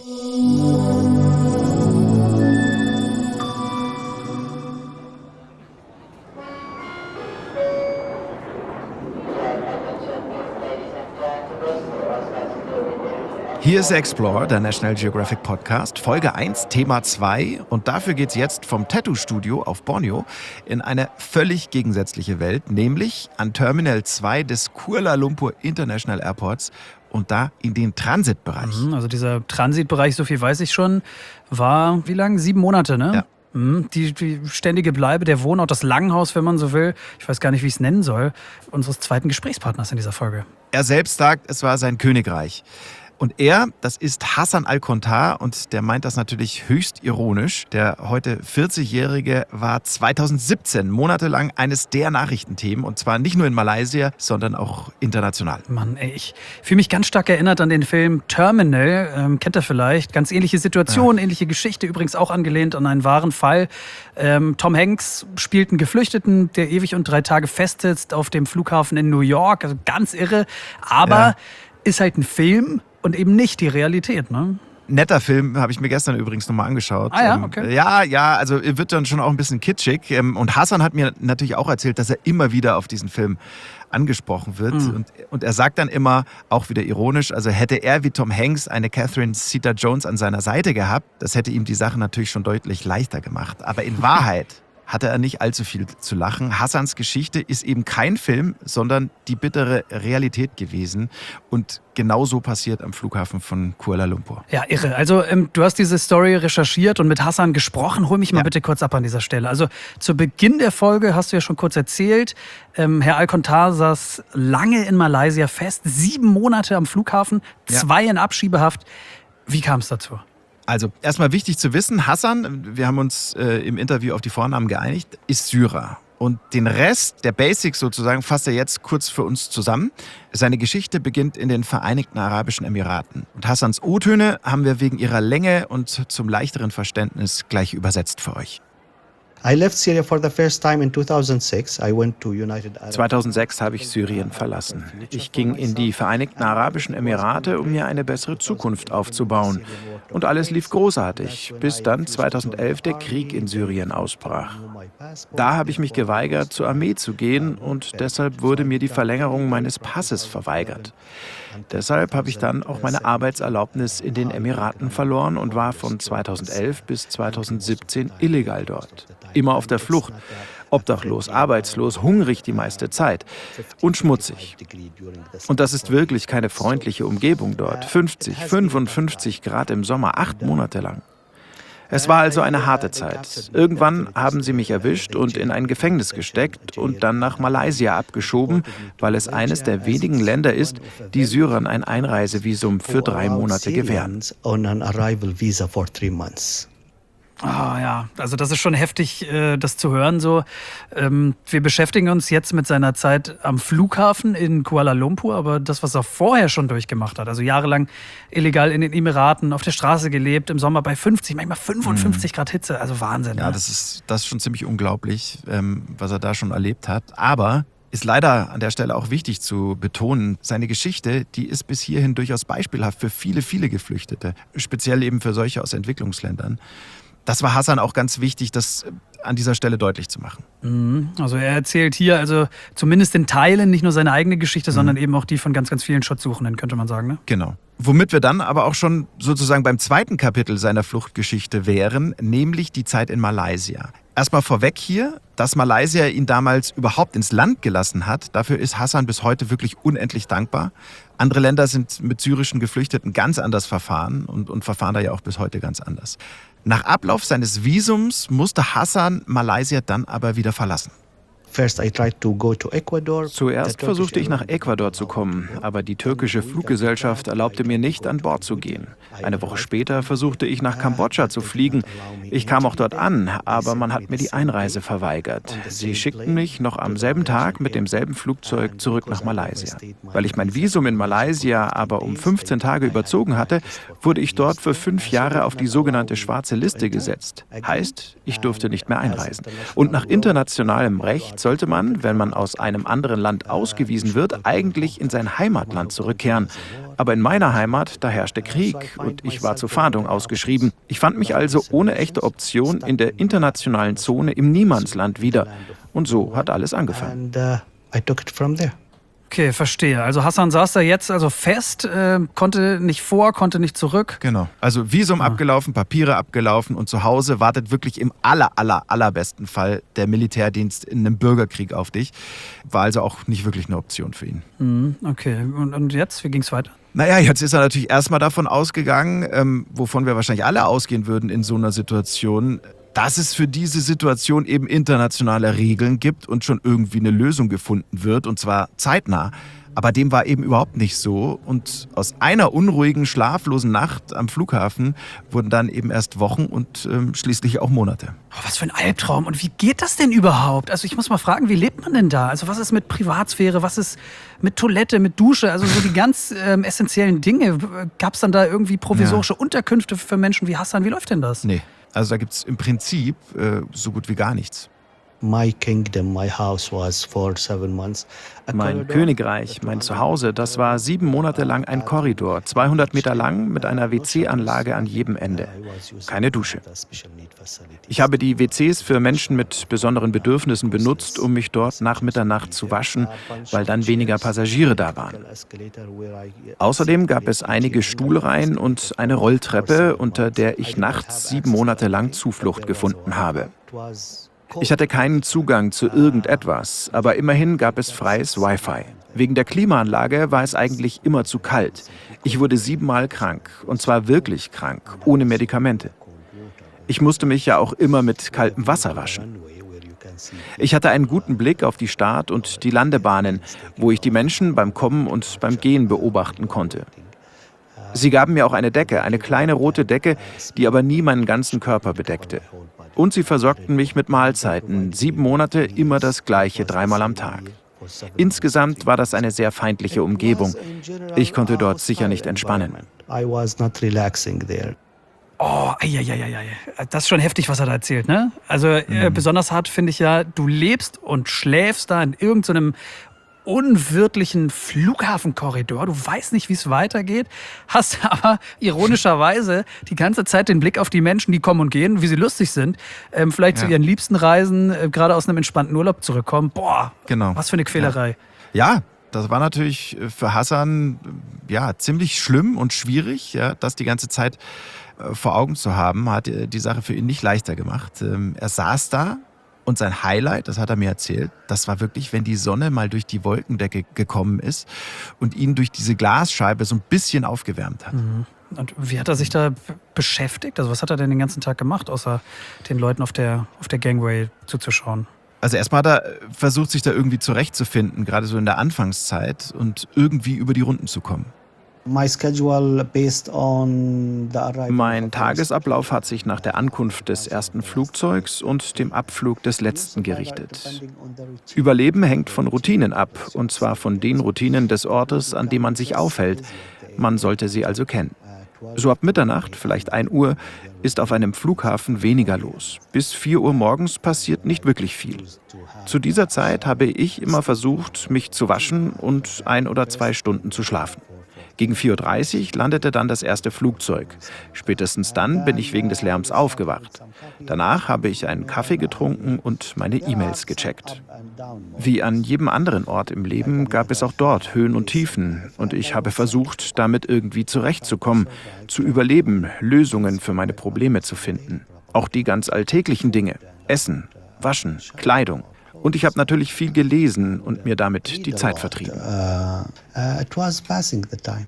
Hier ist Explore, der National Geographic Podcast, Folge eins, Thema zwei. Und dafür geht's jetzt vom Tattoo-Studio auf Borneo in eine völlig gegensätzliche Welt, nämlich an Terminal zwei des Kuala Lumpur International Airports und da in den Transitbereich. Also dieser Transitbereich, so viel weiß ich schon, war wie lang? Sieben Monate, ne? Ja. Die, die ständige Bleibe, der Wohnort, das Langhaus, wenn man so will. Ich weiß gar nicht, wie ich es nennen soll. Unseres zweiten Gesprächspartners in dieser Folge. Er selbst sagt, es war sein Königreich. Und er, das ist Hassan Al-Kontar und der meint das natürlich höchst ironisch. Der heute vierzigjährige war zweitausendsiebzehn monatelang eines der Nachrichtenthemen und zwar nicht nur in Malaysia, sondern auch international. Mann, ey, ich fühle mich ganz stark erinnert an den Film Terminal, ähm, kennt ihr vielleicht? Ganz ähnliche Situation, ja. Ähnliche Geschichte, übrigens auch angelehnt an einen wahren Fall. Ähm, Tom Hanks spielt einen Geflüchteten, der ewig und drei Tage festsitzt auf dem Flughafen in New York, also ganz irre, aber ja. Ist halt ein Film. Und eben nicht die Realität, ne? Netter Film, habe ich mir gestern übrigens nochmal angeschaut. Ah ja, okay. Ähm, ja, ja, also wird dann schon auch ein bisschen kitschig. Ähm, und Hasan hat mir natürlich auch erzählt, dass er immer wieder auf diesen Film angesprochen wird. Mhm. Und, und er sagt dann immer, auch wieder ironisch, also hätte er wie Tom Hanks eine Catherine Zeta-Jones an seiner Seite gehabt, das hätte ihm die Sache natürlich schon deutlich leichter gemacht. Aber in Wahrheit hatte er nicht allzu viel zu lachen. Hasans Geschichte ist eben kein Film, sondern die bittere Realität gewesen. Und genau so passiert am Flughafen von Kuala Lumpur. Ja, irre. Also ähm, du hast diese Story recherchiert und mit Hasan gesprochen. Hol mich mal ja. bitte kurz ab an dieser Stelle. Also zu Beginn der Folge hast du ja schon kurz erzählt, ähm, Herr Alcontar saß lange in Malaysia fest, sieben Monate am Flughafen, zwei ja. in Abschiebehaft. Wie kam es dazu? Also erstmal wichtig zu wissen, Hasan, wir haben uns äh, im Interview auf die Vornamen geeinigt, ist Syrer. Und den Rest der Basics sozusagen fasst er jetzt kurz für uns zusammen. Seine Geschichte beginnt in den Vereinigten Arabischen Emiraten. Und Hassans O-Töne haben wir wegen ihrer Länge und zum leichteren Verständnis gleich übersetzt für euch. I left Syria for the first time in two thousand six. I went to United Arab zweitausendsechs habe ich Syrien verlassen. Ich ging in die Vereinigten Arabischen Emirate, um mir eine bessere Zukunft aufzubauen. Und alles lief großartig, bis dann zweitausendelf der Krieg in Syrien ausbrach. Da habe ich mich geweigert, zur Armee zu gehen und deshalb wurde mir die Verlängerung meines Passes verweigert. Deshalb habe ich dann auch meine Arbeitserlaubnis in den Emiraten verloren und war von zweitausendelf bis zweitausendsiebzehn illegal dort. Immer auf der Flucht. Obdachlos, arbeitslos, hungrig die meiste Zeit und schmutzig. Und das ist wirklich keine freundliche Umgebung dort. fünfzig, fünfundfünfzig Grad im Sommer, acht Monate lang. Es war also eine harte Zeit. Irgendwann haben sie mich erwischt und in ein Gefängnis gesteckt und dann nach Malaysia abgeschoben, weil es eines der wenigen Länder ist, die Syrern ein Einreisevisum für drei Monate gewähren. Ah oh, ja, also das ist schon heftig, äh, das zu hören so. Ähm, wir beschäftigen uns jetzt mit seiner Zeit am Flughafen in Kuala Lumpur, aber das, was er vorher schon durchgemacht hat, also jahrelang illegal in den Emiraten, auf der Straße gelebt, im Sommer bei fünfzig, manchmal fünfundfünfzig Grad Hitze, also Wahnsinn. Ja, ne? das ist, das ist schon ziemlich unglaublich, ähm, was er da schon erlebt hat. Aber ist leider an der Stelle auch wichtig zu betonen, seine Geschichte, die ist bis hierhin durchaus beispielhaft für viele, viele Geflüchtete, speziell eben für solche aus Entwicklungsländern. Das war Hasan auch ganz wichtig, das an dieser Stelle deutlich zu machen. Also er erzählt hier also zumindest in Teilen nicht nur seine eigene Geschichte, mhm. sondern eben auch die von ganz, ganz vielen Schutzsuchenden, könnte man sagen. Ne? Genau. Womit wir dann aber auch schon sozusagen beim zweiten Kapitel seiner Fluchtgeschichte wären, nämlich die Zeit in Malaysia. Erstmal vorweg hier, dass Malaysia ihn damals überhaupt ins Land gelassen hat, dafür ist Hasan bis heute wirklich unendlich dankbar. Andere Länder sind mit syrischen Geflüchteten ganz anders verfahren und, und verfahren da ja auch bis heute ganz anders. Nach Ablauf seines Visums musste Hasan Malaysia dann aber wieder verlassen. Zuerst versuchte ich nach Ecuador zu kommen, aber die türkische Fluggesellschaft erlaubte mir nicht, an Bord zu gehen. Eine Woche später versuchte ich nach Kambodscha zu fliegen. Ich kam auch dort an, aber man hat mir die Einreise verweigert. Sie schickten mich noch am selben Tag mit demselben Flugzeug zurück nach Malaysia. Weil ich mein Visum in Malaysia aber um fünfzehn Tage überzogen hatte, wurde ich dort für fünf Jahre auf die sogenannte schwarze Liste gesetzt. Heißt, ich durfte nicht mehr einreisen. Und nach internationalem Recht sollte man, wenn man aus einem anderen Land ausgewiesen wird, eigentlich in sein Heimatland zurückkehren. Aber in meiner Heimat, da herrschte Krieg und ich war zur Fahndung ausgeschrieben. Ich fand mich also ohne echte Option in der internationalen Zone im Niemandsland wieder. Und so hat alles angefangen. Okay, verstehe. Also Hasan saß da jetzt also fest, äh, konnte nicht vor, konnte nicht zurück. Genau. Also Visum ah. abgelaufen, Papiere abgelaufen und zu Hause wartet wirklich im aller, aller, allerbesten Fall der Militärdienst in einem Bürgerkrieg auf dich. War also auch nicht wirklich eine Option für ihn. Mhm, okay. Und, und jetzt, wie ging's weiter? Naja, jetzt ist er natürlich erstmal davon ausgegangen, ähm, wovon wir wahrscheinlich alle ausgehen würden in so einer Situation, dass es für diese Situation eben internationale Regeln gibt und schon irgendwie eine Lösung gefunden wird, und zwar zeitnah. Aber dem war eben überhaupt nicht so. Und aus einer unruhigen, schlaflosen Nacht am Flughafen wurden dann eben erst Wochen und ähm, schließlich auch Monate. Oh, was für ein Albtraum. Und wie geht das denn überhaupt? Also ich muss mal fragen, wie lebt man denn da? Also was ist mit Privatsphäre? Was ist mit Toilette, mit Dusche? Also so die ganz ähm, essentiellen Dinge. Gab es dann da irgendwie provisorische ja. Unterkünfte für Menschen wie Hasan? Wie läuft denn das? Nee. Also da gibt es im Prinzip äh, so gut wie gar nichts. My kingdom, my house was for seven months. A Mein corridor Königreich, that mein was Zuhause, das war sieben Monate lang ein Korridor, zweihundert Meter lang mit einer W C-Anlage an jedem Ende. Keine Dusche. Ich habe die W Cs für Menschen mit besonderen Bedürfnissen benutzt, um mich dort nach Mitternacht zu waschen, weil dann weniger Passagiere da waren. Außerdem gab es einige Stuhlreihen und eine Rolltreppe, unter der ich nachts sieben Monate lang Zuflucht gefunden habe. Ich hatte keinen Zugang zu irgendetwas, aber immerhin gab es freies Wi-Fi. Wegen der Klimaanlage war es eigentlich immer zu kalt. Ich wurde siebenmal krank, und zwar wirklich krank, ohne Medikamente. Ich musste mich ja auch immer mit kaltem Wasser waschen. Ich hatte einen guten Blick auf die Start- und die Landebahnen, wo ich die Menschen beim Kommen und beim Gehen beobachten konnte. Sie gaben mir auch eine Decke, eine kleine rote Decke, die aber nie meinen ganzen Körper bedeckte. Und sie versorgten mich mit Mahlzeiten, sieben Monate immer das Gleiche, dreimal am Tag. Insgesamt war das eine sehr feindliche Umgebung. Ich konnte dort sicher nicht entspannen. I was not relaxing there. Oh, ei, ei, ei, ei. Das ist schon heftig, was er da erzählt, ne? Also äh, besonders hart finde ich ja, du lebst und schläfst da in irgendeinem unwirtlichen Flughafenkorridor. Du weißt nicht, wie es weitergeht, hast aber ironischerweise die ganze Zeit den Blick auf die Menschen, die kommen und gehen, wie sie lustig sind, ähm, vielleicht Ja. zu ihren liebsten Reisen, äh, gerade aus einem entspannten Urlaub zurückkommen. Boah, Genau. was für eine Quälerei. Ja, das war natürlich für Hassan ja, ziemlich schlimm und schwierig, ja, das die ganze Zeit äh, vor Augen zu haben, hat äh, die Sache für ihn nicht leichter gemacht. Ähm, er saß da und sein Highlight, das hat er mir erzählt, das war wirklich, wenn die Sonne mal durch die Wolkendecke gekommen ist und ihn durch diese Glasscheibe so ein bisschen aufgewärmt hat. Mhm. Und wie hat er sich da b- beschäftigt? Also was hat er denn den ganzen Tag gemacht, außer den Leuten auf der, auf der Gangway zuzuschauen? Also erstmal hat er versucht, sich da irgendwie zurechtzufinden, gerade so in der Anfangszeit und irgendwie über die Runden zu kommen. My schedule based on the arrival Mein of the Tagesablauf hat sich nach der Ankunft des ersten Flugzeugs und dem Abflug des letzten gerichtet. Überleben hängt von Routinen ab, und zwar von den Routinen des Ortes, an dem man sich aufhält. Man sollte sie also kennen. So ab Mitternacht, vielleicht ein Uhr, ist auf einem Flughafen weniger los. Bis vier Uhr morgens passiert nicht wirklich viel. Zu dieser Zeit habe ich immer versucht, mich zu waschen und ein oder zwei Stunden zu schlafen. Gegen vier Uhr dreißig landete dann das erste Flugzeug. Spätestens dann bin ich wegen des Lärms aufgewacht. Danach habe ich einen Kaffee getrunken und meine E-Mails gecheckt. Wie an jedem anderen Ort im Leben gab es auch dort Höhen und Tiefen. Und ich habe versucht, damit irgendwie zurechtzukommen, zu überleben, Lösungen für meine Probleme zu finden. Auch die ganz alltäglichen Dinge. Essen, Waschen, Kleidung. Und ich habe natürlich viel gelesen und mir damit die Zeit vertrieben. Uh, uh, it was passing the time.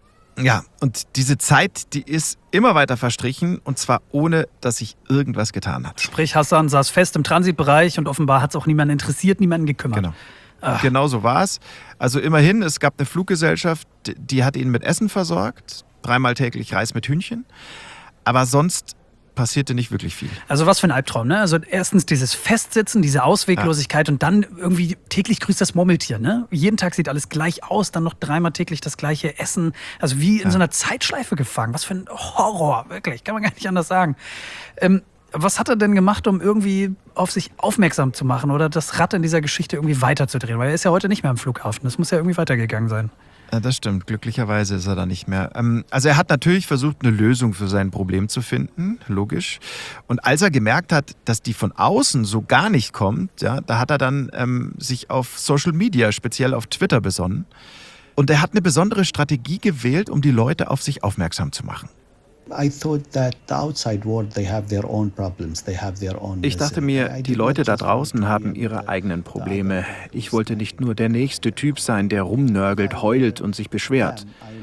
Ja, und diese Zeit, die ist immer weiter verstrichen und zwar ohne, dass sich irgendwas getan hat. Sprich, Hassan saß fest im Transitbereich und offenbar hat es auch niemanden interessiert, niemanden gekümmert. Genau. Genau so war es. Also immerhin, es gab eine Fluggesellschaft, die hat ihn mit Essen versorgt, dreimal täglich Reis mit Hühnchen. Aber sonst passierte nicht wirklich viel. Also was für ein Albtraum, ne? Also erstens dieses Festsitzen, diese Ausweglosigkeit und dann irgendwie täglich grüßt das Murmeltier, ne? Jeden Tag sieht alles gleich aus, dann noch dreimal täglich das gleiche Essen. Also wie in Ja. so einer Zeitschleife gefangen. Was für ein Horror, wirklich, kann man gar nicht anders sagen. Ähm, was hat er denn gemacht, um irgendwie auf sich aufmerksam zu machen oder das Rad in dieser Geschichte irgendwie weiterzudrehen? Weil er ist ja heute nicht mehr am Flughafen. Das muss ja irgendwie weitergegangen sein. Ja, das stimmt. Glücklicherweise ist er da nicht mehr. Ähm, also er hat natürlich versucht, eine Lösung für sein Problem zu finden, logisch. Und als er gemerkt hat, dass die von außen so gar nicht kommt, ja, da hat er dann ähm, sich auf Social Media, speziell auf Twitter, besonnen. Und er hat eine besondere Strategie gewählt, um die Leute auf sich aufmerksam zu machen. I thought that the outside world, they have their own problems, they have their own. Ich dachte mir, die Leute da draußen haben ihre eigenen Probleme. Ich wollte nicht nur der nächste Typ sein, der rumnörgelt, heult und sich beschwert.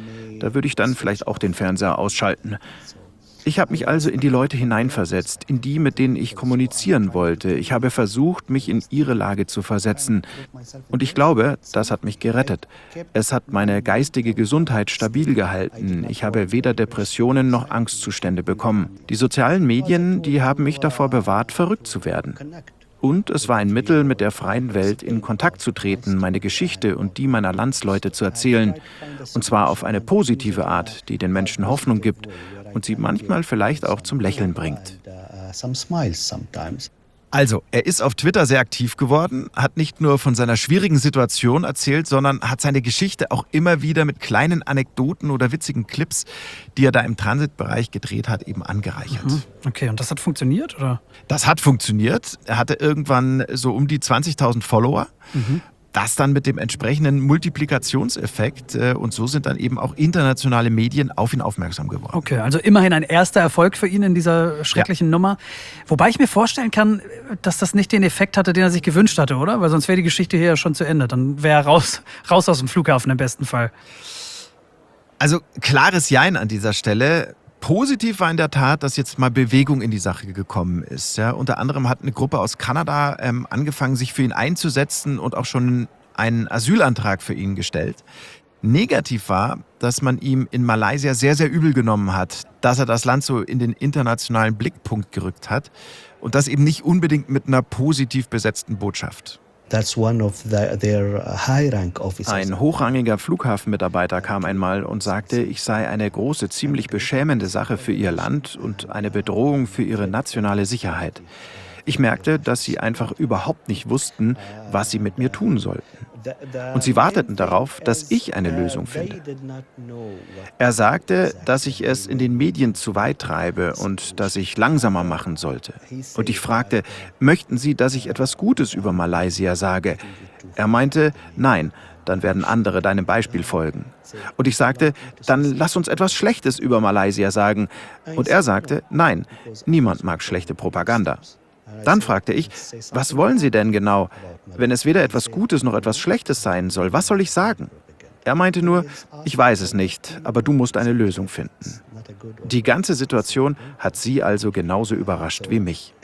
Da würde ich dann vielleicht auch den Fernseher ausschalten. Ich habe mich also in die Leute hineinversetzt, in die, mit denen ich kommunizieren wollte. Ich habe versucht, mich in ihre Lage zu versetzen. Und ich glaube, das hat mich gerettet. Es hat meine geistige Gesundheit stabil gehalten. Ich habe weder Depressionen noch Angstzustände bekommen. Die sozialen Medien, die haben mich davor bewahrt, verrückt zu werden. Und es war ein Mittel, mit der freien Welt in Kontakt zu treten, meine Geschichte und die meiner Landsleute zu erzählen. Und zwar auf eine positive Art, die den Menschen Hoffnung gibt und sie manchmal vielleicht auch zum Lächeln bringt. Uh, some smiles sometimes. Also, er ist auf Twitter sehr aktiv geworden, hat nicht nur von seiner schwierigen Situation erzählt, sondern hat seine Geschichte auch immer wieder mit kleinen Anekdoten oder witzigen Clips, die er da im Transitbereich gedreht hat, eben angereichert. Mhm. Okay, und das hat funktioniert, oder? Das hat funktioniert. Er hatte irgendwann so um die zwanzigtausend Follower. Mhm. Das dann mit dem entsprechenden Multiplikationseffekt äh, und so sind dann eben auch internationale Medien auf ihn aufmerksam geworden. Okay, also immerhin ein erster Erfolg für ihn in dieser schrecklichen ja. Nummer. Wobei ich mir vorstellen kann, dass das nicht den Effekt hatte, den er sich gewünscht hatte, oder? Weil sonst wäre die Geschichte hier ja schon zu Ende. Dann wäre er raus, raus aus dem Flughafen im besten Fall. Also klares Jein an dieser Stelle. Positiv war in der Tat, dass jetzt mal Bewegung in die Sache gekommen ist. Ja, unter anderem hat eine Gruppe aus Kanada ähm, angefangen, sich für ihn einzusetzen und auch schon einen Asylantrag für ihn gestellt. Negativ war, dass man ihm in Malaysia sehr, sehr übel genommen hat, dass er das Land so in den internationalen Blickpunkt gerückt hat und das eben nicht unbedingt mit einer positiv besetzten Botschaft. That's one of the, their high-rank officers. Ein hochrangiger Flughafenmitarbeiter kam einmal und sagte, ich sei eine große, ziemlich beschämende Sache für ihr Land und eine Bedrohung für ihre nationale Sicherheit. Ich merkte, dass sie einfach überhaupt nicht wussten, was sie mit mir tun sollten. Und sie warteten darauf, dass ich eine Lösung finde. Er sagte, dass ich es in den Medien zu weit treibe und dass ich langsamer machen sollte. Und ich fragte, möchten Sie, dass ich etwas Gutes über Malaysia sage? Er meinte, nein, dann werden andere deinem Beispiel folgen. Und ich sagte, dann lass uns etwas Schlechtes über Malaysia sagen. Und er sagte, nein, niemand mag schlechte Propaganda. Dann fragte ich, was wollen Sie denn genau? Wenn es weder etwas Gutes noch etwas Schlechtes sein soll, was soll ich sagen? Er meinte nur, ich weiß es nicht, aber du musst eine Lösung finden. Die ganze Situation hat sie also genauso überrascht wie mich.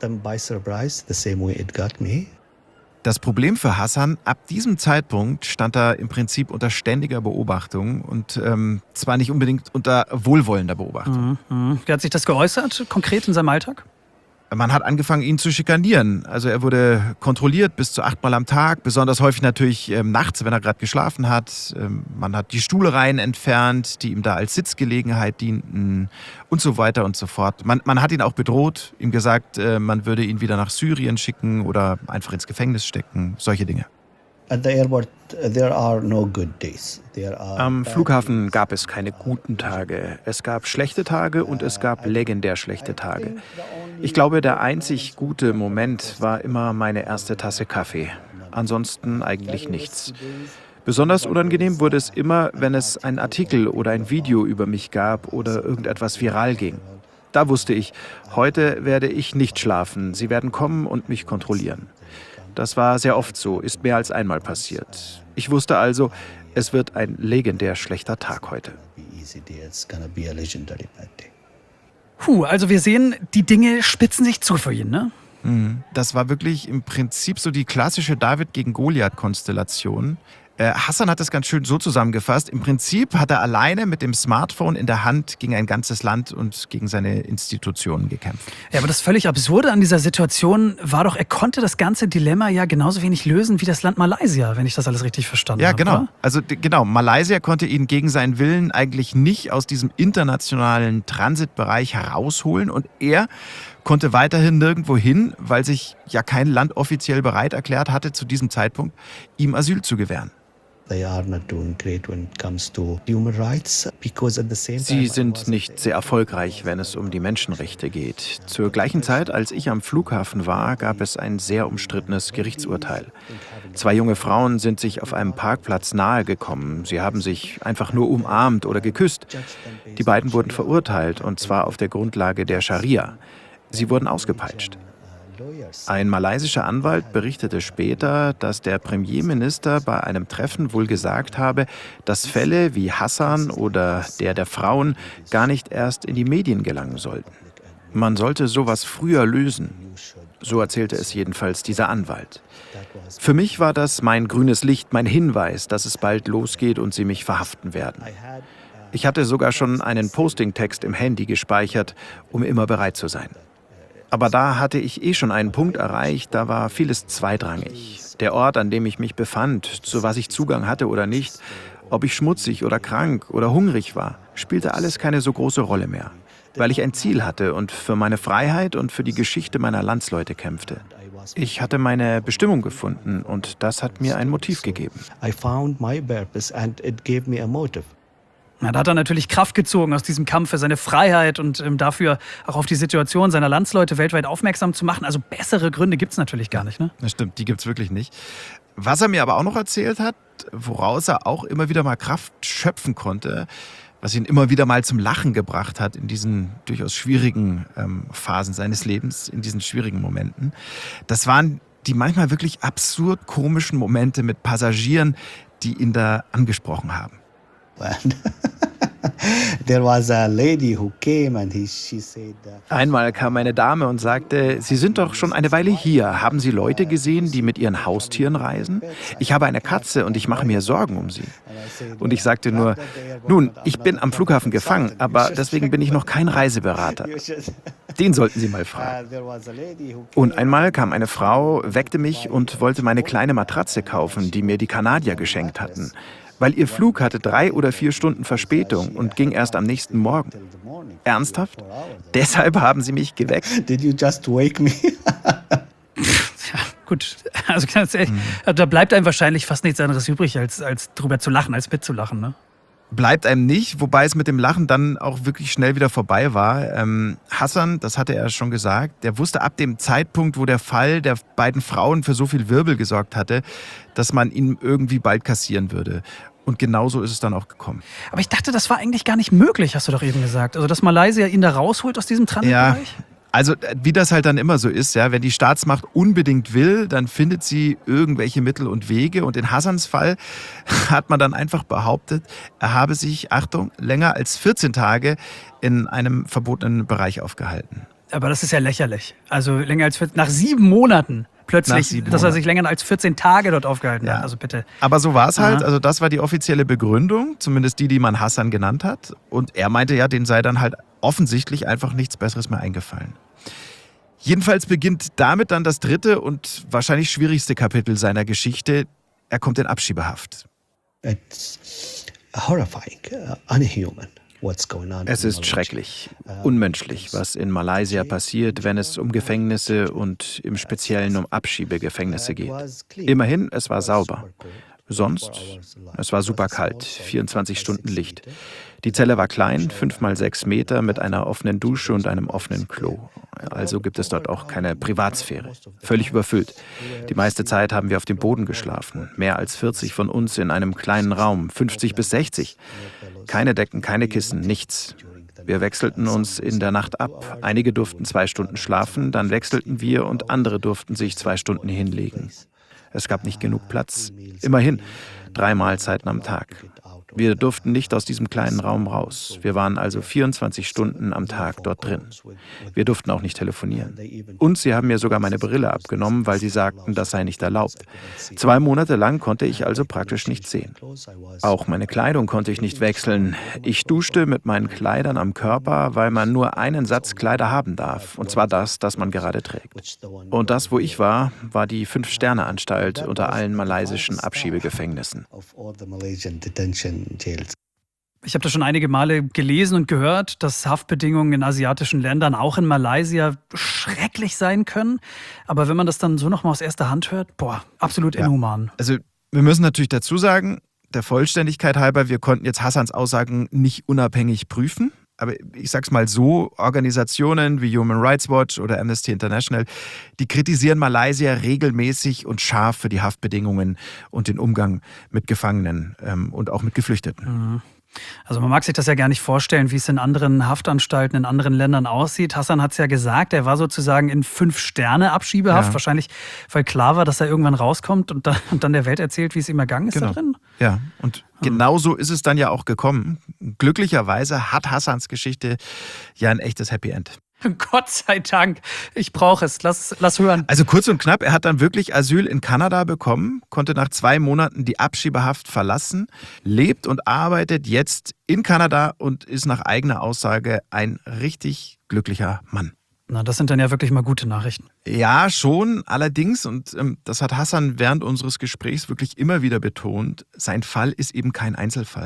Das Problem für Hassan, ab diesem Zeitpunkt stand er im Prinzip unter ständiger Beobachtung und ähm, zwar nicht unbedingt unter wohlwollender Beobachtung. Mhm. Wie hat sich das geäußert, konkret in seinem Alltag? Man hat angefangen, ihn zu schikanieren. Also er wurde kontrolliert bis zu achtmal am Tag, besonders häufig natürlich ähm, nachts, wenn er gerade geschlafen hat. Ähm, man hat die Stuhlreihen entfernt, die ihm da als Sitzgelegenheit dienten und so weiter und so fort. Man, man hat ihn auch bedroht, ihm gesagt, äh, man würde ihn wieder nach Syrien schicken oder einfach ins Gefängnis stecken, solche Dinge. Am Flughafen gab es keine guten Tage. Es gab schlechte Tage und es gab legendär schlechte Tage. Ich glaube, der einzig gute Moment war immer meine erste Tasse Kaffee. Ansonsten eigentlich nichts. Besonders unangenehm wurde es immer, wenn es einen Artikel oder ein Video über mich gab oder irgendetwas viral ging. Da wusste ich, heute werde ich nicht schlafen. Sie werden kommen und mich kontrollieren. Das war sehr oft so, ist mehr als einmal passiert. Ich wusste also, es wird ein legendär schlechter Tag heute. Puh, also wir sehen, die Dinge spitzen sich zu für ihn, ne? Das war wirklich im Prinzip so die klassische David gegen Goliath-Konstellation. Äh, Hassan hat das ganz schön so zusammengefasst. Im Prinzip hat er alleine mit dem Smartphone in der Hand gegen ein ganzes Land und gegen seine Institutionen gekämpft. Ja, aber das völlig Absurde an dieser Situation war doch, er konnte das ganze Dilemma ja genauso wenig lösen wie das Land Malaysia, wenn ich das alles richtig verstanden ja, habe. Ja, genau. Oder? Also d- genau, Malaysia konnte ihn gegen seinen Willen eigentlich nicht aus diesem internationalen Transitbereich herausholen und er konnte weiterhin nirgendwo hin, weil sich ja kein Land offiziell bereit erklärt hatte, zu diesem Zeitpunkt ihm Asyl zu gewähren. Sie sind nicht sehr erfolgreich, wenn es um die Menschenrechte geht. Zur gleichen Zeit, als ich am Flughafen war, gab es ein sehr umstrittenes Gerichtsurteil. Zwei junge Frauen sind sich auf einem Parkplatz nahe gekommen. Sie haben sich einfach nur umarmt oder geküsst. Die beiden wurden verurteilt, und zwar auf der Grundlage der Scharia. Sie wurden ausgepeitscht. Ein malaysischer Anwalt berichtete später, dass der Premierminister bei einem Treffen wohl gesagt habe, dass Fälle wie Hassan oder der der Frauen gar nicht erst in die Medien gelangen sollten. Man sollte sowas früher lösen. So erzählte es jedenfalls dieser Anwalt. Für mich war das mein grünes Licht, mein Hinweis, dass es bald losgeht und sie mich verhaften werden. Ich hatte sogar schon einen Postingtext im Handy gespeichert, um immer bereit zu sein. Aber da hatte ich eh schon einen Punkt erreicht, da war vieles zweitrangig. Der Ort, an dem ich mich befand, zu was ich Zugang hatte oder nicht, ob ich schmutzig oder krank oder hungrig war, spielte alles keine so große Rolle mehr. weil ich ein Ziel hatte und für meine Freiheit und für die Geschichte meiner Landsleute kämpfte. Ich hatte meine Bestimmung gefunden und das hat mir ein Motiv gegeben. I found my purpose and it gave me a motive. Na, da hat er natürlich Kraft gezogen aus diesem Kampf für seine Freiheit und ähm, dafür auch auf die Situation seiner Landsleute weltweit aufmerksam zu machen. Also bessere Gründe gibt es natürlich gar nicht, ne? Das stimmt, die gibt's wirklich nicht. Was er mir aber auch noch erzählt hat, woraus er auch immer wieder mal Kraft schöpfen konnte, was ihn immer wieder mal zum Lachen gebracht hat in diesen durchaus schwierigen ähm, Phasen seines Lebens, in diesen schwierigen Momenten, das waren die manchmal wirklich absurd komischen Momente mit Passagieren, die ihn da angesprochen haben. There was a lady who came and he, she said, uh, Einmal kam eine Dame und sagte, Sie sind doch schon eine Weile hier. Haben Sie Leute gesehen, die mit ihren Haustieren reisen? Ich habe eine Katze und ich mache mir Sorgen um sie. Und ich sagte nur, nun, ich bin am Flughafen gefangen, aber deswegen bin ich noch kein Reiseberater. Den sollten Sie mal fragen. Und einmal kam eine Frau, weckte mich und wollte meine kleine Matratze kaufen, die mir die Kanadier geschenkt hatten. Weil ihr Flug hatte drei oder vier Stunden Verspätung und ging erst am nächsten Morgen. Ernsthaft? Deshalb haben sie mich geweckt? Did you just wake me? Ja, gut. Also ganz ehrlich, mhm. da bleibt einem wahrscheinlich fast nichts anderes übrig, als, als drüber zu lachen, als mitzulachen, ne? Bleibt einem nicht, wobei es mit dem Lachen dann auch wirklich schnell wieder vorbei war. Ähm, Hassan, das hatte er schon gesagt, der wusste ab dem Zeitpunkt, wo der Fall der beiden Frauen für so viel Wirbel gesorgt hatte, dass man ihn irgendwie bald kassieren würde. Und genauso ist es dann auch gekommen. Aber ich dachte, das war eigentlich gar nicht möglich, hast du doch eben gesagt. Also, dass Malaysia ihn da rausholt aus diesem Transitbereich? Ja. Also wie das halt dann immer so ist, ja, wenn die Staatsmacht unbedingt will, dann findet sie irgendwelche Mittel und Wege. Und in Hassans Fall hat man dann einfach behauptet, er habe sich, Achtung, länger als vierzehn Tage in einem verbotenen Bereich aufgehalten. Aber das ist ja lächerlich. Also länger als vierzehn, nach sieben Monaten plötzlich, sieben dass er Monaten. sich länger als vierzehn Tage dort aufgehalten Ja. hat. Also bitte. Aber so war es halt. Aha. Also das war die offizielle Begründung, zumindest die, die man Hassan genannt hat. Und er meinte ja, dem sei dann halt offensichtlich einfach nichts Besseres mehr eingefallen. Jedenfalls beginnt damit dann das dritte und wahrscheinlich schwierigste Kapitel seiner Geschichte. Er kommt in Abschiebehaft. It's horrifying, uh, unhuman. What's going on Es in ist Malaysia. schrecklich, unmenschlich, was in Malaysia passiert, wenn es um Gefängnisse und im Speziellen um Abschiebegefängnisse geht. Immerhin, es war sauber. Sonst, es war super kalt, vierundzwanzig Stunden Licht. Die Zelle war klein, fünf mal sechs Meter mit einer offenen Dusche und einem offenen Klo. Also gibt es dort auch keine Privatsphäre. Völlig überfüllt. Die meiste Zeit haben wir auf dem Boden geschlafen. Mehr als vierzig von uns in einem kleinen Raum, fünfzig bis sechzig. Keine Decken, keine Kissen, nichts. Wir wechselten uns in der Nacht ab. Einige durften zwei Stunden schlafen, dann wechselten wir und andere durften sich zwei Stunden hinlegen. Es gab nicht genug Platz. Immerhin, drei Mahlzeiten am Tag. Wir durften nicht aus diesem kleinen Raum raus. Wir waren also vierundzwanzig Stunden am Tag dort drin. Wir durften auch nicht telefonieren. Und sie haben mir sogar meine Brille abgenommen, weil sie sagten, das sei nicht erlaubt. Zwei Monate lang konnte ich also praktisch nichts sehen. Auch meine Kleidung konnte ich nicht wechseln. Ich duschte mit meinen Kleidern am Körper, weil man nur einen Satz Kleider haben darf. Und zwar das, das man gerade trägt. Und das, wo ich war, war die Fünf-Sterne-Anstalt unter allen malaysischen Abschiebegefängnissen. Ich habe das schon einige Male gelesen und gehört, dass Haftbedingungen in asiatischen Ländern, auch in Malaysia, schrecklich sein können. Aber wenn man das dann so nochmal aus erster Hand hört, boah, absolut Ja. inhuman. Also wir müssen natürlich dazu sagen, der Vollständigkeit halber, wir konnten jetzt Hassans Aussagen nicht unabhängig prüfen. Aber ich sag's mal so, Organisationen wie Human Rights Watch oder Amnesty International, die kritisieren Malaysia regelmäßig und scharf für die Haftbedingungen und den Umgang mit Gefangenen ähm, und auch mit Geflüchteten. Also man mag sich das ja gar nicht vorstellen, wie es in anderen Haftanstalten, in anderen Ländern aussieht. Hassan hat es ja gesagt, er war sozusagen in Fünf-Sterne-Abschiebehaft. Ja. Wahrscheinlich, weil klar war, dass er irgendwann rauskommt und dann, und dann der Welt erzählt, wie es ihm ergangen ist Genau. da drin. Ja, und genau so ist es dann ja auch gekommen. Glücklicherweise hat Hassans Geschichte ja ein echtes Happy End. Gott sei Dank. Ich brauche es. Lass, lass hören. Also kurz und knapp, er hat dann wirklich Asyl in Kanada bekommen, konnte nach zwei Monaten die Abschiebehaft verlassen, lebt und arbeitet jetzt in Kanada und ist nach eigener Aussage ein richtig glücklicher Mann. Na, das sind dann ja wirklich mal gute Nachrichten. Ja, schon. Allerdings, und ähm, das hat Hassan während unseres Gesprächs wirklich immer wieder betont, sein Fall ist eben kein Einzelfall.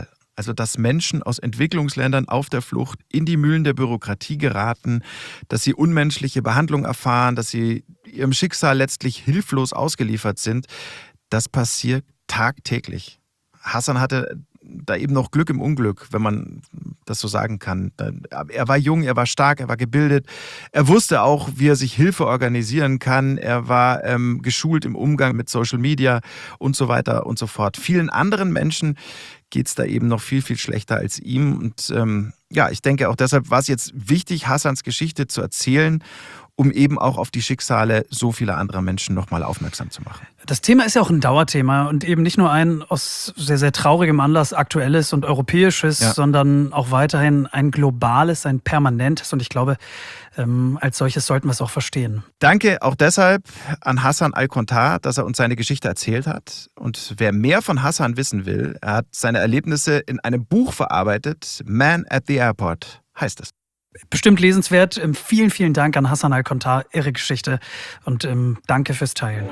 Also dass Menschen aus Entwicklungsländern auf der Flucht in die Mühlen der Bürokratie geraten, dass sie unmenschliche Behandlung erfahren, dass sie ihrem Schicksal letztlich hilflos ausgeliefert sind, das passiert tagtäglich. Hassan hatte da eben noch Glück im Unglück, wenn man das so sagen kann. Er war jung, er war stark, er war gebildet. Er wusste auch, wie er sich Hilfe organisieren kann. Er war ähm, geschult im Umgang mit Social Media und so weiter und so fort. Vielen anderen Menschen geht es da eben noch viel, viel schlechter als ihm. Und ähm, ja, ich denke auch deshalb war es jetzt wichtig, Hassans Geschichte zu erzählen, um eben auch auf die Schicksale so vieler anderer Menschen nochmal aufmerksam zu machen. Das Thema ist ja auch ein Dauerthema und eben nicht nur ein aus sehr, sehr traurigem Anlass aktuelles und europäisches, ja. sondern auch weiterhin ein globales, ein permanentes und ich glaube, ähm, als solches sollten wir es auch verstehen. Danke auch deshalb an Hassan Al-Kontar, dass er uns seine Geschichte erzählt hat. Und wer mehr von Hassan wissen will, er hat seine Erlebnisse in einem Buch verarbeitet, Man at the Airport heißt es. Bestimmt lesenswert. Vielen, vielen Dank an Hassan Al-Kontar, ihre Geschichte und ähm, danke fürs Teilen.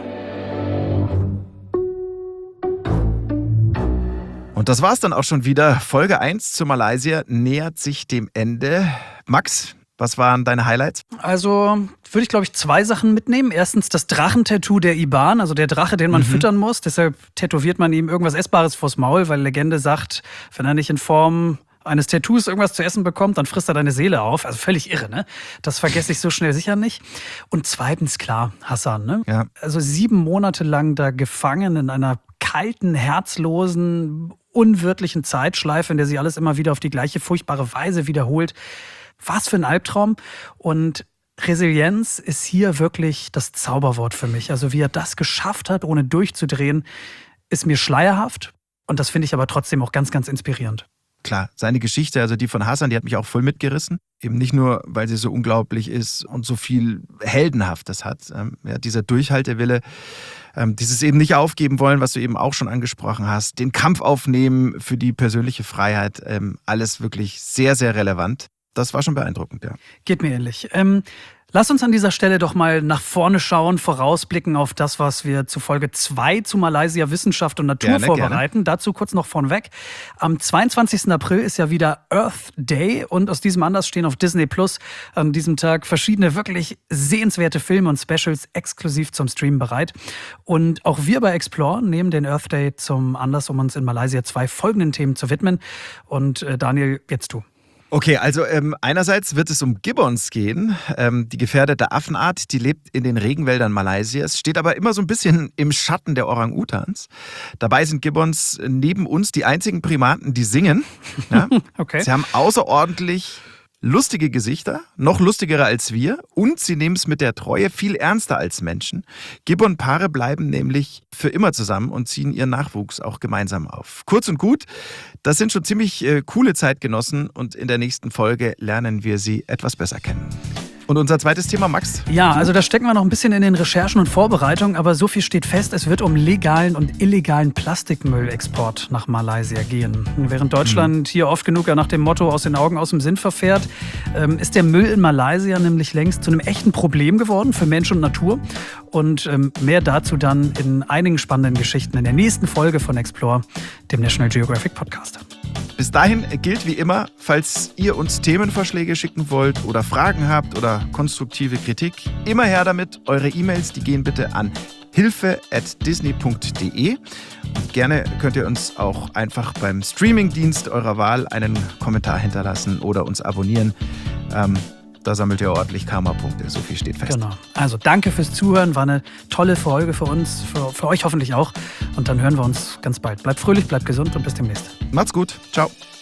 Und das war's dann auch schon wieder. Folge eins zu Malaysia nähert sich dem Ende. Max, was waren deine Highlights? Also würde ich, glaube ich, zwei Sachen mitnehmen. Erstens das Drachentattoo der Iban, also der Drache, den man mhm. füttern muss. Deshalb tätowiert man ihm irgendwas Essbares vors Maul, weil Legende sagt, wenn er nicht in Form eines Tattoos irgendwas zu essen bekommt, dann frisst er deine Seele auf. Also völlig irre, ne? Das vergesse ich so schnell sicher nicht. Und zweitens, klar, Hassan, ne? Ja. Also sieben Monate lang da gefangen in einer kalten, herzlosen, unwirtlichen Zeitschleife, in der sich alles immer wieder auf die gleiche furchtbare Weise wiederholt. Was für ein Albtraum. Und Resilienz ist hier wirklich das Zauberwort für mich. Also wie er das geschafft hat, ohne durchzudrehen, ist mir schleierhaft. Und das finde ich aber trotzdem auch ganz, ganz inspirierend. Klar, seine Geschichte, also die von Hassan, die hat mich auch voll mitgerissen. Eben nicht nur, weil sie so unglaublich ist und so viel Heldenhaftes hat. Ähm, ja, dieser Durchhaltewille, ähm, dieses eben nicht aufgeben wollen, was du eben auch schon angesprochen hast, den Kampf aufnehmen für die persönliche Freiheit, ähm, alles wirklich sehr, sehr relevant. Das war schon beeindruckend, ja. Geht mir ähnlich. Ähm, lass uns an dieser Stelle doch mal nach vorne schauen, vorausblicken auf das, was wir zu Folge zwei zu Malaysia Wissenschaft und Natur gerne, vorbereiten. Gerne. Dazu kurz noch vorneweg. Am zweiundzwanzigsten April ist ja wieder Earth Day und aus diesem Anlass stehen auf Disney Plus an diesem Tag verschiedene wirklich sehenswerte Filme und Specials exklusiv zum Streamen bereit. Und auch wir bei Explore nehmen den Earth Day zum Anlass, um uns in Malaysia zwei folgenden Themen zu widmen. Und äh, Daniel, jetzt du. Okay, also ähm, einerseits wird es um Gibbons gehen, ähm, die gefährdete Affenart, die lebt in den Regenwäldern Malaysias, steht aber immer so ein bisschen im Schatten der Orang-Utans. Dabei sind Gibbons neben uns die einzigen Primaten, die singen. Ja? Okay. Sie haben außerordentlich lustige Gesichter, noch lustigere als wir, und sie nehmen es mit der Treue viel ernster als Menschen. Gibbon-Paare bleiben nämlich für immer zusammen und ziehen ihren Nachwuchs auch gemeinsam auf. Kurz und gut, das sind schon ziemlich äh, coole Zeitgenossen und in der nächsten Folge lernen wir sie etwas besser kennen. Und unser zweites Thema, Max? Ja, also da stecken wir noch ein bisschen in den Recherchen und Vorbereitungen, aber so viel steht fest, es wird um legalen und illegalen Plastikmüllexport nach Malaysia gehen. Während Deutschland mhm. hier oft genug ja nach dem Motto aus den Augen, aus dem Sinn verfährt, ähm, ist der Müll in Malaysia nämlich längst zu einem echten Problem geworden für Mensch und Natur. Und ähm, mehr dazu dann in einigen spannenden Geschichten in der nächsten Folge von Explore, dem National Geographic Podcast. Bis dahin gilt wie immer, falls ihr uns Themenvorschläge schicken wollt oder Fragen habt oder konstruktive Kritik, immer her damit. Eure E-Mails, die gehen bitte an hilfe at disney punkt de. Und gerne könnt ihr uns auch einfach beim Streamingdienst eurer Wahl einen Kommentar hinterlassen oder uns abonnieren. Ähm, da sammelt ihr ordentlich Karma-Punkte, so viel steht fest. Genau. Also danke fürs Zuhören, war eine tolle Folge für uns, für, für euch hoffentlich auch. Und dann hören wir uns ganz bald. Bleibt fröhlich, bleibt gesund und bis demnächst. Macht's gut, ciao.